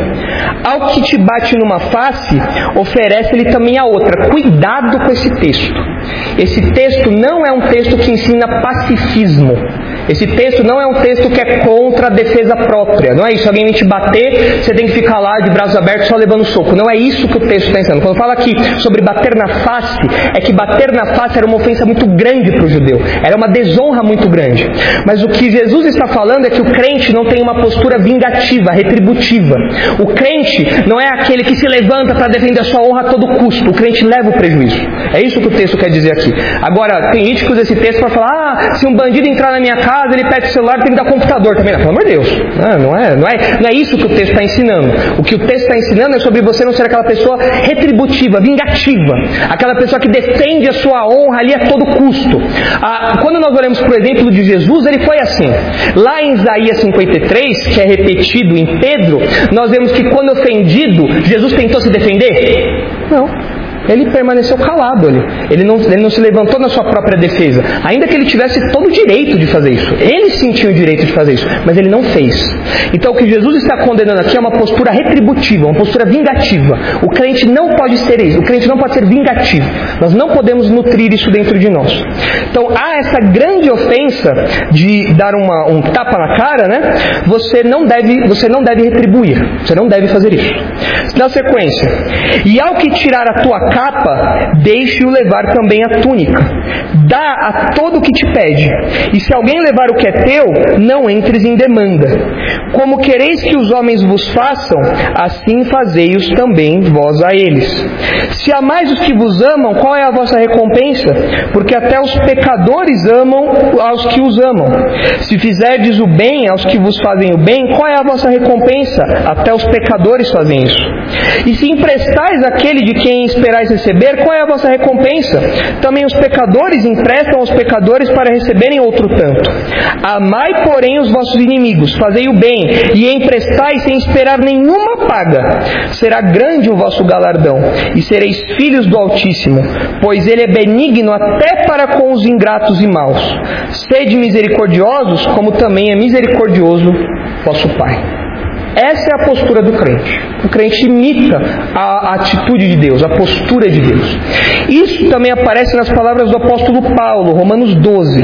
Speaker 1: Ao que te bate numa face, oferece-lhe também a outra. Cuidado com esse texto. Esse texto não é um texto que ensina pacifismo. Esse texto não é um texto que é contra a defesa própria. Não é isso. Se alguém vem te bater, você tem que ficar lá de braços abertos só levando soco. Não é isso que o texto está ensinando. Quando fala aqui sobre bater na face, é que bater na face era uma ofensa muito grande para o judeu. Era uma desonra muito grande. Mas o que Jesus está falando é que o crente não tem uma postura vingativa, retributiva. O crente não é aquele que se levanta para defender a sua honra a todo custo. O crente leva o prejuízo. É isso que o texto quer dizer aqui. Agora, tem gente que usa esse texto para falar: se um bandido entrar na minha casa, ele pega o celular, tem que dar computador também. Não, pelo amor de Deus. Não é isso que o texto está ensinando. O que o texto está ensinando é sobre você não ser aquela pessoa retributiva, vingativa. Aquela pessoa que defende a sua honra ali a todo custo. Quando nós olhamos para o exemplo de Jesus, ele foi assim. Lá em Isaías 53, que é repetido em Pedro, nós vemos que quando ofendido, Jesus tentou se defender? Não. Ele permaneceu calado ali. Ele não se levantou na sua própria defesa. Ainda que ele tivesse todo o direito de fazer isso. Ele sentiu o direito de fazer isso, mas ele não fez. Então o que Jesus está condenando aqui é uma postura retributiva, uma postura vingativa. O crente não pode ser isso. O crente não pode ser vingativo. Nós não podemos nutrir isso dentro de nós. Então há essa grande ofensa de dar um tapa na cara, né? Você não deve retribuir. Você não deve fazer isso. Na sequência: e ao que tirar a tua capa, deixe-o levar também a túnica. Dá a todo o que te pede. E se alguém levar o que é teu, não entres em demanda. Como quereis que os homens vos façam, assim fazei-os também vós a eles. Se amais os que vos amam, qual é a vossa recompensa? Porque até os pecadores amam aos que os amam. Se fizerdes o bem aos que vos fazem o bem, qual é a vossa recompensa? Até os pecadores fazem isso. E se emprestais àquele de quem esperais receber, qual é a vossa recompensa? Também os pecadores emprestam aos pecadores para receberem outro tanto. Amai, porém, os vossos inimigos, fazei o bem, e emprestai sem esperar nenhuma paga. Será grande o vosso galardão, e sereis filhos do Altíssimo, pois Ele é benigno até para com os ingratos e maus. Sede misericordiosos, como também é misericordioso vosso Pai. Essa é a postura do crente. O crente imita a atitude de Deus, a postura de Deus. Isso também aparece nas palavras do apóstolo Paulo, Romanos 12.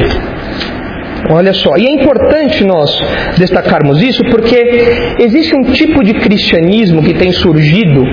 Speaker 1: Olha só, e é importante nós destacarmos isso porque existe um tipo de cristianismo que tem surgido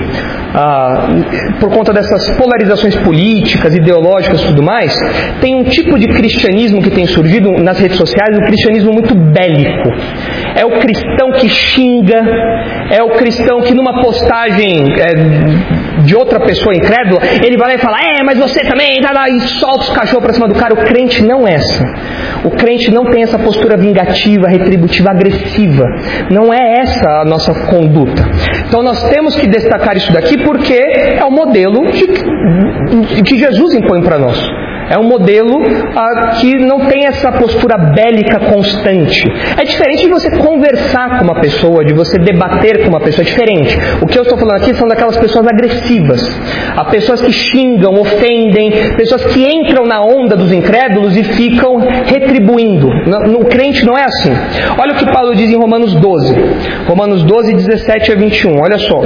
Speaker 1: por conta dessas polarizações políticas, ideológicas e tudo mais. Tem um tipo de cristianismo que tem surgido nas redes sociais, um cristianismo muito bélico. É o cristão que xinga, é o cristão que numa postagem de outra pessoa incrédula, ele vai lá e fala, mas você também, tá lá, e solta os cachorros pra cima do cara. O crente não é essa. O crente não tem essa postura vingativa, retributiva, agressiva. Não é essa a nossa conduta. Então nós temos que destacar isso daqui porque é o modelo que Jesus impõe para nós. É um modelo que não tem essa postura bélica constante. É diferente de você conversar com uma pessoa, de você debater com uma pessoa, é diferente. O que eu estou falando aqui são daquelas pessoas agressivas. Há pessoas que xingam, ofendem, pessoas que entram na onda dos incrédulos e ficam retribuindo. No crente não é assim. Olha o que Paulo diz em Romanos 12. Romanos 12, 17 a 21. Olha só.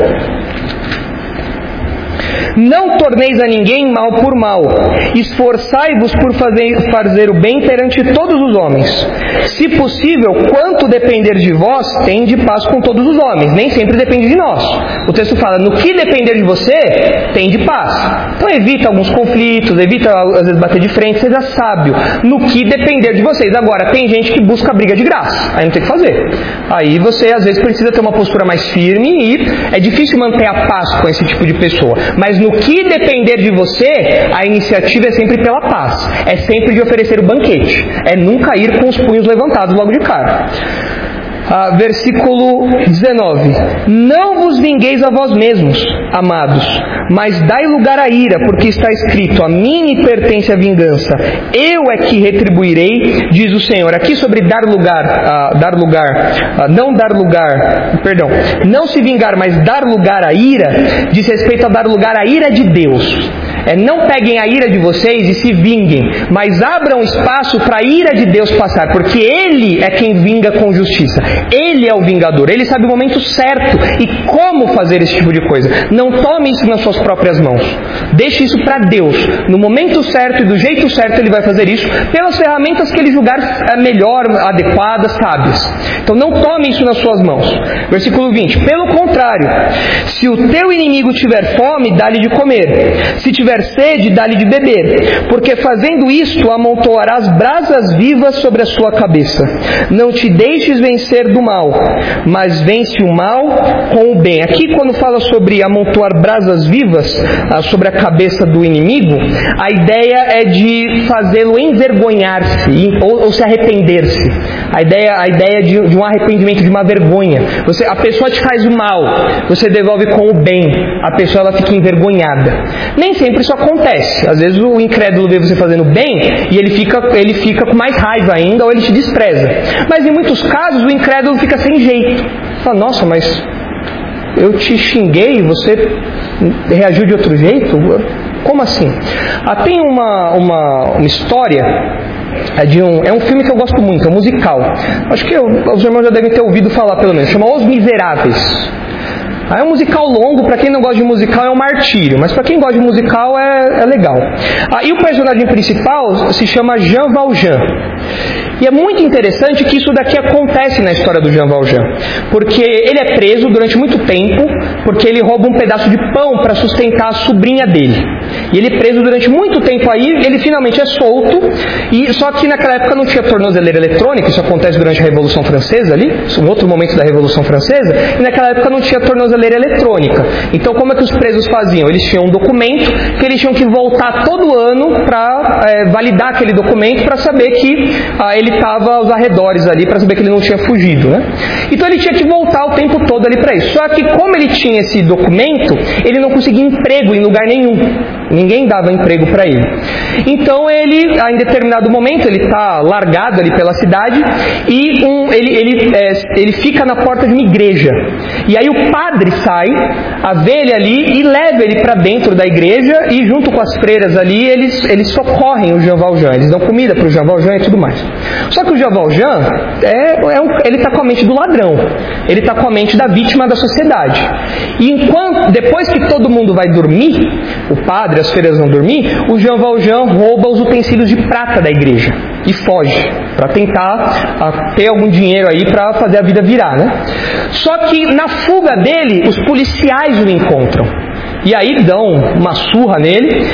Speaker 1: Não torneis a ninguém mal por mal, esforçai-vos por fazer o bem perante todos os homens. Se possível, quanto depender de vós, tende paz com todos os homens. Nem sempre depende de nós. O texto fala, no que depender de você, tende paz. Então evita alguns conflitos, evita às vezes bater de frente, seja sábio. No que depender de vocês. Agora, tem gente que busca briga de graça, aí não tem o que fazer. Aí você às vezes precisa ter uma postura mais firme e é difícil manter a paz com esse tipo de pessoa. Mas no que depender de você, a iniciativa é sempre pela paz. É sempre de oferecer o banquete. É nunca ir com os punhos levantados logo de cara. Versículo 19. Não vos vingueis a vós mesmos, amados, mas dai lugar à ira, porque está escrito, a mim me pertence a vingança, eu é que retribuirei, diz o Senhor. Aqui sobre não se vingar, mas dar lugar à ira, diz respeito a dar lugar à ira de Deus. Não peguem a ira de vocês e se vinguem, mas abram espaço para a ira de Deus passar, porque Ele é quem vinga com justiça. Ele é o vingador, Ele sabe o momento certo e como fazer esse tipo de coisa. Não tome isso nas suas próprias mãos. Deixe isso para Deus. No momento certo e do jeito certo Ele vai fazer isso, pelas ferramentas que Ele julgar melhor, adequadas, sábias. Então não tome isso nas suas mãos. Versículo 20. Pelo contrário, se o teu inimigo tiver fome, dá-lhe de comer. Se tiver sede, dá-lhe de beber, porque fazendo isto amontoarás brasas vivas sobre a sua cabeça. Não te deixes vencer do mal, mas vence o mal com o bem. Aqui quando fala sobre amontoar brasas vivas sobre a cabeça do inimigo, a ideia é de fazê-lo envergonhar-se ou se arrepender-se. A ideia de um arrependimento, de uma vergonha. A pessoa te faz o mal, você devolve com o bem, a pessoa ela fica envergonhada. Nem sempre isso acontece. Às vezes o incrédulo vê você fazendo bem e ele fica com mais raiva ainda, ou ele te despreza. Mas em muitos casos o incrédulo fica sem jeito. Fala, nossa, mas eu te xinguei e você reagiu de outro jeito? Como assim? Tem uma história. É um filme que eu gosto muito, é um musical. Acho que os irmãos já devem ter ouvido falar pelo menos. Chama Os Miseráveis. É um musical longo, para quem não gosta de musical é um martírio, mas para quem gosta de musical é legal. E o personagem principal se chama Jean Valjean. E é muito interessante que isso daqui acontece na história do Jean Valjean, porque ele é preso durante muito tempo, porque ele rouba um pedaço de pão para sustentar a sobrinha dele. E ele é preso durante muito tempo aí, ele finalmente é solto, só que naquela época não tinha tornozeleira eletrônica, isso acontece durante a Revolução Francesa ali, um outro momento da Revolução Francesa, e naquela época não tinha tornozeleira eletrônica. Então como é que os presos faziam? Eles tinham um documento que eles tinham que voltar todo ano para validar aquele documento para saber que ele estava aos arredores ali, para saber que ele não tinha fugido, né? Então ele tinha que voltar o tempo todo ali para isso. Só que como ele tinha esse documento, ele não conseguia emprego em lugar nenhum. Ninguém dava emprego para ele. Então ele, em determinado momento, ele está largado ali pela cidade e ele fica na porta de uma igreja. E aí o padre sai, vê ele ali e leva ele para dentro da igreja e junto com as freiras ali, eles socorrem o Jean Valjean. Eles dão comida para o Jean Valjean e tudo mais. Só que o Jean Valjean, ele está com a mente do ladrão. Ele está com a mente da vítima da sociedade. E depois que todo mundo vai dormir, o padre, as freiras vão dormir, o Jean Valjean rouba os utensílios de prata da igreja e foge, para tentar ter algum dinheiro aí para fazer a vida virar, né? Só que na fuga dele, os policiais o encontram. E aí dão uma surra nele e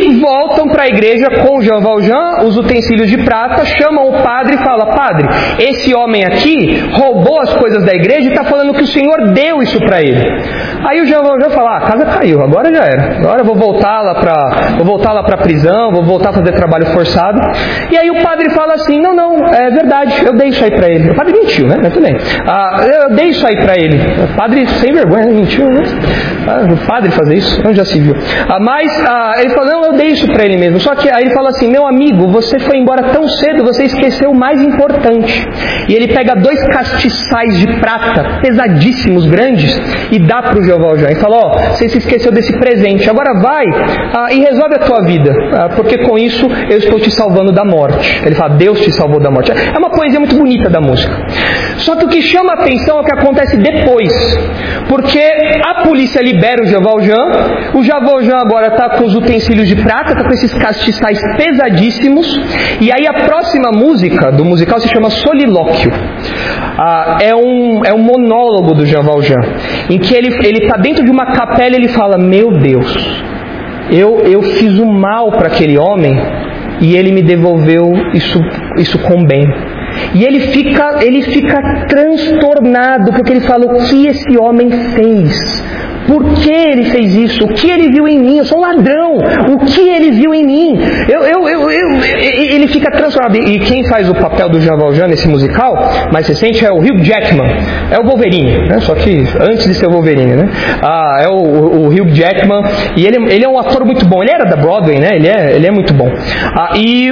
Speaker 1: E voltam para a igreja com Jean Valjean, os utensílios de prata, chamam o padre e falam: padre, esse homem aqui roubou as coisas da igreja e está falando que o Senhor deu isso para ele. Aí o Jean Valjean fala: a casa caiu, agora já era. Agora eu vou voltar lá para a prisão, vou voltar a fazer trabalho forçado. E aí o padre fala assim: não, é verdade, eu dei isso aí para ele. O padre mentiu, né? Mas tudo bem. Eu dei isso aí para ele. O padre sem vergonha, mentiu, né? O padre fazer isso, não já se viu. Mas ele falou: não, eu dei isso para ele mesmo. Só que aí ele fala assim: meu amigo, você foi embora tão cedo, você esqueceu o mais importante. E ele pega 2 castiçais de prata, pesadíssimos, grandes, e dá para o Jean Valjean. E fala: você se esqueceu desse presente, agora vai e resolve a tua vida, porque com isso eu estou te salvando da morte. Ele fala: Deus te salvou da morte. É uma poesia muito bonita da música. Só que o que chama a atenção é o que acontece depois, porque a polícia libera o Jean Valjean agora está com os utensílios de prata, está com esses castiçais pesadíssimos, e aí a próxima música do musical se chama Solilóquio. É um monólogo do Jean Valjean, em que ele está dentro de uma capela e ele fala: meu Deus, eu fiz o mal para aquele homem e ele me devolveu isso com bem. E ele fica transtornado, porque ele fala: o que esse homem fez? Por que ele fez isso? O que ele viu em mim? Eu sou um ladrão. O que ele viu em mim? Ele fica transtornado. E quem faz o papel do Jean Valjean nesse musical mais recente é o Hugh Jackman. É o Wolverine, né? Só que antes de ser o Wolverine, né? É o Hugh Jackman. E ele é um ator muito bom. Ele era da Broadway, né? Ele é muito bom. E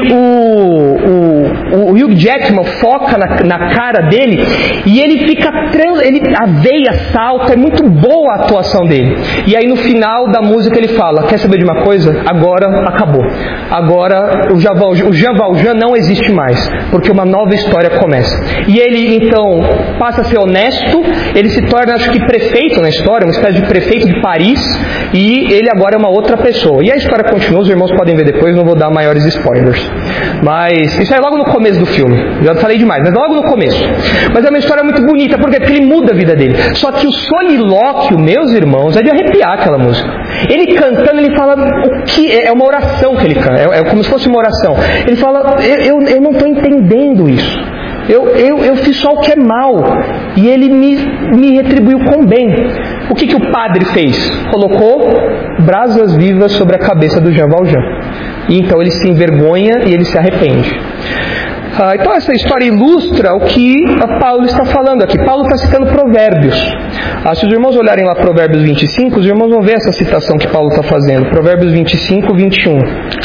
Speaker 1: o Hugh Jackman foca na cara dele e ele fica a veia salta. É muito boa a atuação dele. E aí no final da música ele fala: quer saber de uma coisa? Agora acabou. Agora o Jean Valjean não existe mais, porque uma nova história começa. E ele então passa a ser honesto. Ele se torna, acho que, prefeito na história, uma espécie de prefeito de Paris, e ele agora é uma outra pessoa. E a história continua, os irmãos podem ver depois, não vou dar maiores spoilers. Mas isso é logo no começo do filme. Já falei demais, mas logo no começo. Mas é uma história muito bonita, porque ele muda a vida dele. Só que o solilóquio, meus irmãos, é de arrepiar aquela música. Ele cantando, ele fala o que é uma oração que ele canta, é como se fosse uma oração. Ele fala: eu não estou entendendo isso. Eu fiz só o que é mal e ele me retribuiu com bem. O que o padre fez? Colocou brasas vivas sobre a cabeça do Jean Valjean. E então ele se envergonha e ele se arrepende. Então essa história ilustra o que Paulo está falando aqui. Paulo está citando Provérbios. Se os irmãos olharem lá Provérbios 25, os irmãos vão ver essa citação que Paulo está fazendo. Provérbios 25, 21.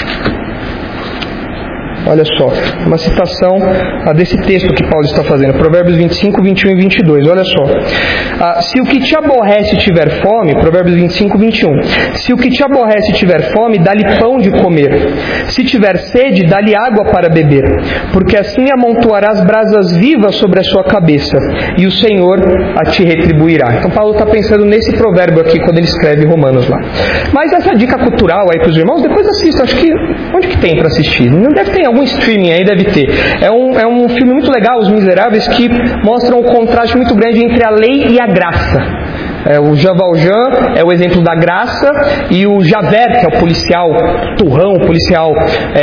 Speaker 1: Olha só, uma citação desse texto que Paulo está fazendo. Provérbios 25, 21 e 22. Olha só. Se o que te aborrece tiver fome, Provérbios 25, 21. Se o que te aborrece tiver fome, dá-lhe pão de comer. Se tiver sede, dá-lhe água para beber. Porque assim amontoarás brasas vivas sobre a sua cabeça, e o Senhor a te retribuirá. Então Paulo está pensando nesse provérbio aqui quando ele escreve Romanos lá. Mas essa dica cultural aí para os irmãos, depois assista. Acho que onde que tem para assistir? Não deve ter algum streaming aí, deve ter. É um filme muito legal, Os Miseráveis, que mostra um contraste muito grande entre a lei e a graça. O Jean Valjean é o exemplo da graça, e o Javert, que é o policial turrão, o policial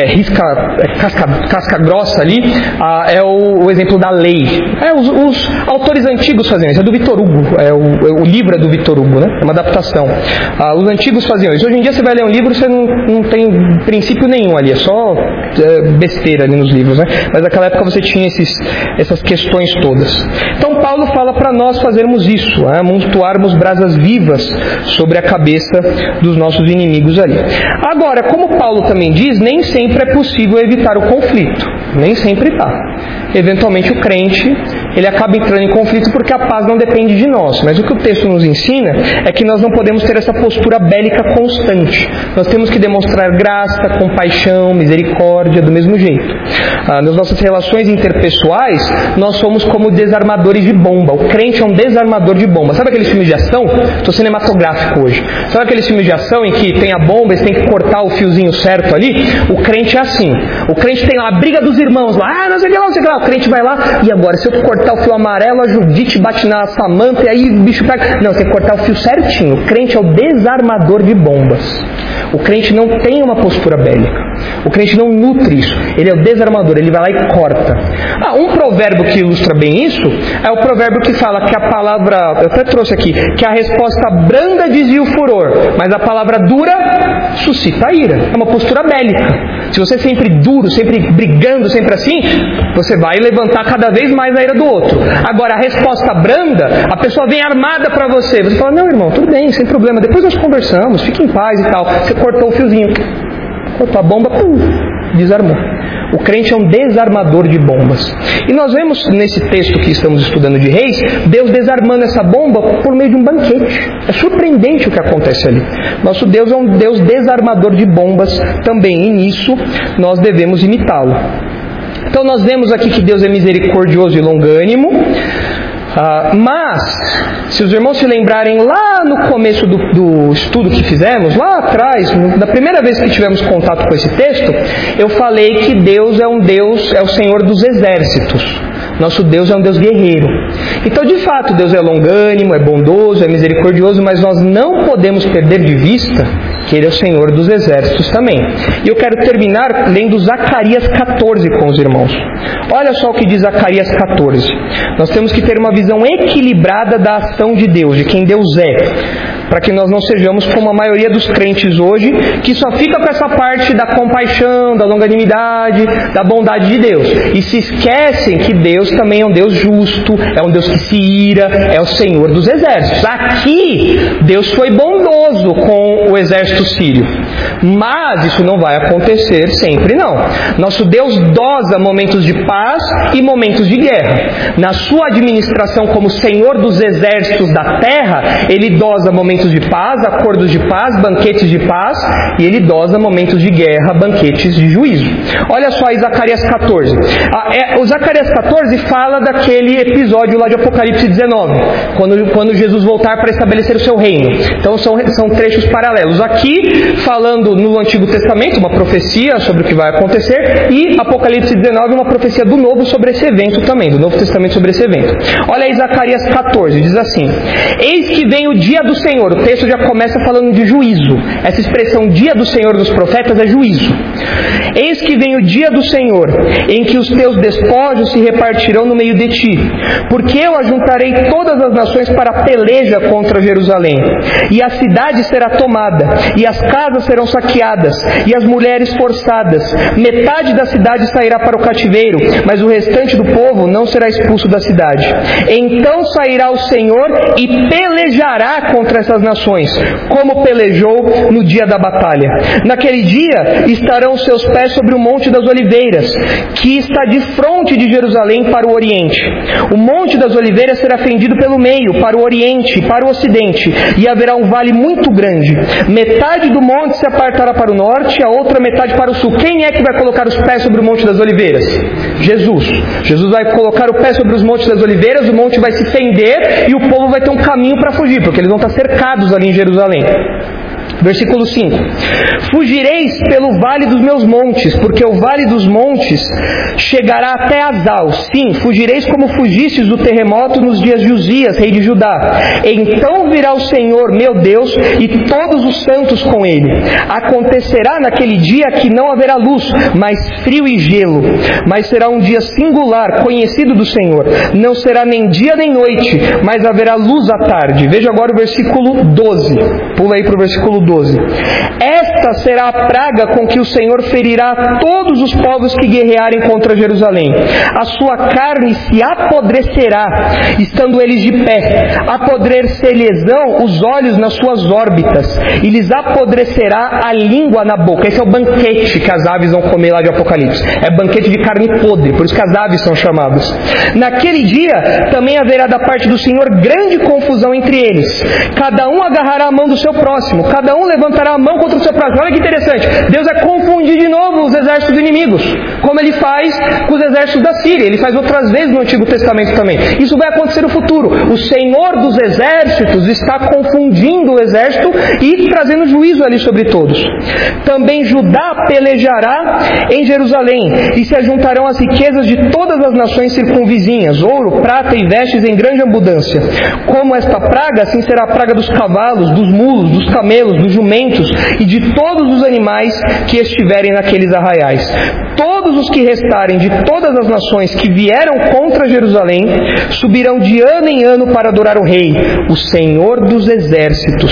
Speaker 1: casca grossa ali, é o exemplo da lei. Os autores antigos faziam isso. É do Victor Hugo, o livro é do Victor Hugo, né? É uma adaptação. Os antigos faziam isso. Hoje em dia você vai ler um livro, você não tem princípio nenhum ali, é só besteira ali nos livros, né? Mas naquela época você tinha essas questões todas. Então Paulo fala para nós fazermos isso, amontoarmos brasas vivas sobre a cabeça dos nossos inimigos ali. Agora, como Paulo também diz, nem sempre é possível evitar o conflito. Nem sempre dá. Eventualmente o crente, ele acaba entrando em conflito porque a paz não depende de nós. Mas o que o texto nos ensina é que nós não podemos ter essa postura bélica constante. Nós temos que demonstrar graça, compaixão, misericórdia do mesmo jeito. Nas nossas relações interpessoais, nós somos como desarmadores de bomba. O crente é um desarmador de bomba. Sabe aqueles filmes de ação? Estou cinematográfico hoje. Sabe aqueles filmes de ação em que tem a bomba, eles têm que cortar o fiozinho certo ali? O crente é assim. O crente tem lá a briga dos irmãos lá. Não sei o que lá, não sei o que lá. O crente vai lá, e agora, se eu cortar cortar o fio amarelo, a Judite bate na Samanta e aí o bicho pega. Não, você tem que cortar o fio certinho. O crente é o desarmador de bombas. O crente não tem uma postura bélica. O crente não nutre isso. Ele é o desarmador, ele vai lá e corta. Um provérbio que ilustra bem isso é o provérbio que fala que a palavra, eu até trouxe aqui, que a resposta branda desvia o furor, mas a palavra dura suscita a ira. É uma postura bélica. Se você é sempre duro, sempre brigando, sempre assim, você vai levantar cada vez mais a ira do outro. Agora, a resposta branda, a pessoa vem armada para você. Você fala, não, irmão, tudo bem, sem problema, depois nós conversamos, fique em paz e tal. Você cortou o fiozinho, cortou a bomba, desarmou. O crente é um desarmador de bombas. E nós vemos nesse texto que estamos estudando de Reis, Deus desarmando essa bomba por meio de um banquete. É surpreendente o que acontece ali. Nosso Deus é um Deus desarmador de bombas também, e nisso nós devemos imitá-lo. Então nós vemos aqui que Deus é misericordioso e longânimo. Mas, se os irmãos se lembrarem lá no começo do estudo que fizemos, lá atrás, na primeira vez que tivemos contato com esse texto, eu falei que Deus é o Senhor dos exércitos. Nosso Deus é um Deus guerreiro. Então, de fato, Deus é longânimo, é bondoso, é misericordioso, mas nós não podemos perder de vista que Ele é o Senhor dos exércitos também. E eu quero terminar lendo Zacarias 14 com os irmãos. Olha só o que diz Zacarias 14. Nós temos que ter uma visão equilibrada da ação de Deus, de quem Deus é, para que nós não sejamos como a maioria dos crentes hoje, que só fica com essa parte da compaixão, da longanimidade, da bondade de Deus, e se esquecem que Deus também é um Deus justo, é um Deus que se ira, é o Senhor dos exércitos. Aqui, Deus foi bondoso com o exército sírio, mas isso não vai acontecer sempre, não. Nosso Deus dosa momentos de paz e momentos de guerra. Na sua administração como Senhor dos exércitos da terra, Ele dosa momentos de paz, acordos de paz, banquetes de paz, e Ele dosa momentos de guerra, banquetes de juízo. Olha só aí Zacarias 14. O Zacarias 14 fala daquele episódio lá de Apocalipse 19, quando Jesus voltar para estabelecer o seu reino. Então são trechos paralelos. Aqui, falando no Antigo Testamento, uma profecia sobre o que vai acontecer, e Apocalipse 19, uma profecia do Novo sobre esse evento também, do Novo Testamento sobre esse evento. Olha aí Zacarias 14, diz assim: Eis que vem o dia do Senhor. O texto já começa falando de juízo. Essa expressão dia do Senhor dos profetas é juízo. Eis que vem o dia do Senhor, em que os teus despojos se repartirão no meio de ti, porque eu ajuntarei todas as nações para a peleja contra Jerusalém, e a cidade será tomada, e as casas serão saqueadas, e as mulheres forçadas. Metade da cidade sairá para o cativeiro, mas o restante do povo não será expulso da cidade. Então sairá o Senhor e pelejará contra essas nações, como pelejou no dia da batalha. Naquele dia estarão os seus pés sobre o Monte das Oliveiras, que está de fronte de Jerusalém para o Oriente. O Monte das Oliveiras será fendido pelo meio, para o Oriente e para o Ocidente, e haverá um vale muito grande. Metade do monte se apartará para o norte, a outra metade para o sul. Quem é que vai colocar os pés sobre o Monte das Oliveiras? Jesus. Jesus vai colocar o pé sobre os Montes das Oliveiras, o monte vai se fender e o povo vai ter um caminho para fugir, porque eles vão estar cercados ali em Jerusalém. Versículo 5: Fugireis pelo vale dos meus montes, porque o vale dos montes chegará até Azal. Sim, fugireis como fugistes do terremoto nos dias de Uzias, rei de Judá. Então virá o Senhor, meu Deus, e todos os santos com ele. Acontecerá naquele dia que não haverá luz, mas frio e gelo. Mas será um dia singular, conhecido do Senhor. Não será nem dia nem noite, mas haverá luz à tarde. Veja agora o versículo 12. Pula aí para o versículo 12. Esta será a praga com que o Senhor ferirá todos os povos que guerrearem contra Jerusalém. A sua carne se apodrecerá, estando eles de pé. Apodrecer-lhes-ão os olhos nas suas órbitas, e lhes apodrecerá a língua na boca. Esse é o banquete que as aves vão comer lá de Apocalipse. É banquete de carne podre, por isso que as aves são chamadas. Naquele dia também haverá da parte do Senhor grande confusão entre eles. Cada um agarrará a mão do seu próximo, cada cada um levantará a mão contra o seu próximo. Olha que interessante, Deus vai confundir de novo os exércitos inimigos, como ele faz com os exércitos da Síria, ele faz outras vezes no Antigo Testamento também. Isso vai acontecer no futuro. O Senhor dos exércitos está confundindo o exército e trazendo juízo ali sobre todos. Também Judá pelejará em Jerusalém, e se ajuntarão as riquezas de todas as nações circunvizinhas, ouro, prata e vestes em grande abundância. Como esta praga, assim será a praga dos cavalos, dos mulos, dos camelos, dos jumentos e de todos os animais que estiverem naqueles arraiais. Todos os que restarem de todas as nações que vieram contra Jerusalém subirão de ano em ano para adorar o Rei, o Senhor dos exércitos.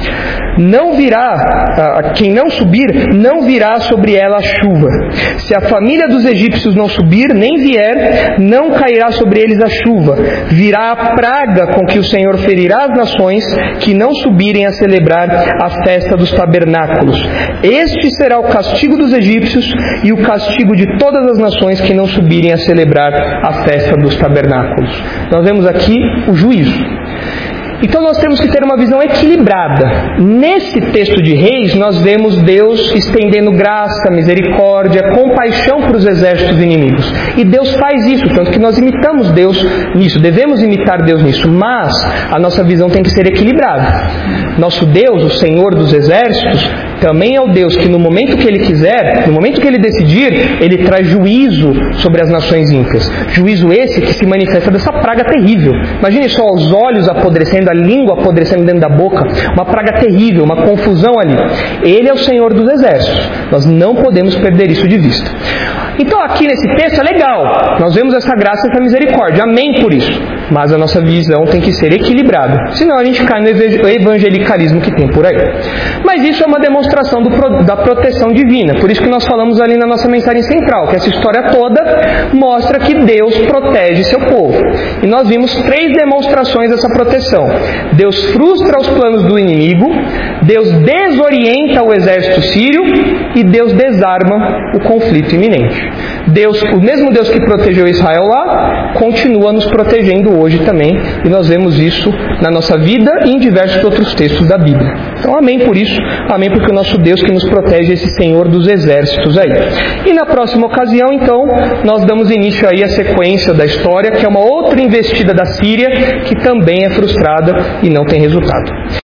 Speaker 1: Não virá, quem não subir, não virá sobre ela a chuva. Se a família dos egípcios não subir, nem vier, não cairá sobre eles a chuva. Virá a praga com que o Senhor ferirá as nações que não subirem a celebrar a festa dos tabernáculos. Este será o castigo dos egípcios e o castigo de todas as nações que não subirem a celebrar a festa dos tabernáculos. Nós vemos aqui o juízo. Então nós temos que ter uma visão equilibrada. Nesse texto de Reis, nós vemos Deus estendendo graça, misericórdia, compaixão para os exércitos inimigos. E Deus faz isso, tanto que nós imitamos Deus nisso, devemos imitar Deus nisso, mas a nossa visão tem que ser equilibrada. Nosso Deus, o Senhor dos exércitos, também é o Deus que no momento que Ele quiser, no momento que Ele decidir, Ele traz juízo sobre as nações ímpias. Juízo esse que se manifesta dessa praga terrível. Imagine só os olhos apodrecendo, a língua apodrecendo dentro da boca, uma praga terrível, uma confusão ali. Ele é o Senhor dos exércitos. Nós não podemos perder isso de vista. Então aqui nesse texto é legal, nós vemos essa graça e essa misericórdia, amém por isso, mas a nossa visão tem que ser equilibrada, senão a gente cai no evangelicalismo que tem por aí. Mas isso é uma demonstração da proteção divina, por isso que nós falamos ali na nossa mensagem central, que essa história toda mostra que Deus protege seu povo. E nós vimos 3 demonstrações dessa proteção. Deus frustra os planos do inimigo, Deus desorienta o exército sírio e Deus desarma o conflito iminente. Deus, o mesmo Deus que protegeu Israel lá, continua nos protegendo hoje também, e nós vemos isso na nossa vida e em diversos outros textos da Bíblia. Então amém por isso, amém porque o nosso Deus que nos protege é esse Senhor dos exércitos aí. E na próxima ocasião, então, nós damos início aí à sequência da história, que é uma outra investida da Síria, que também é frustrada e não tem resultado.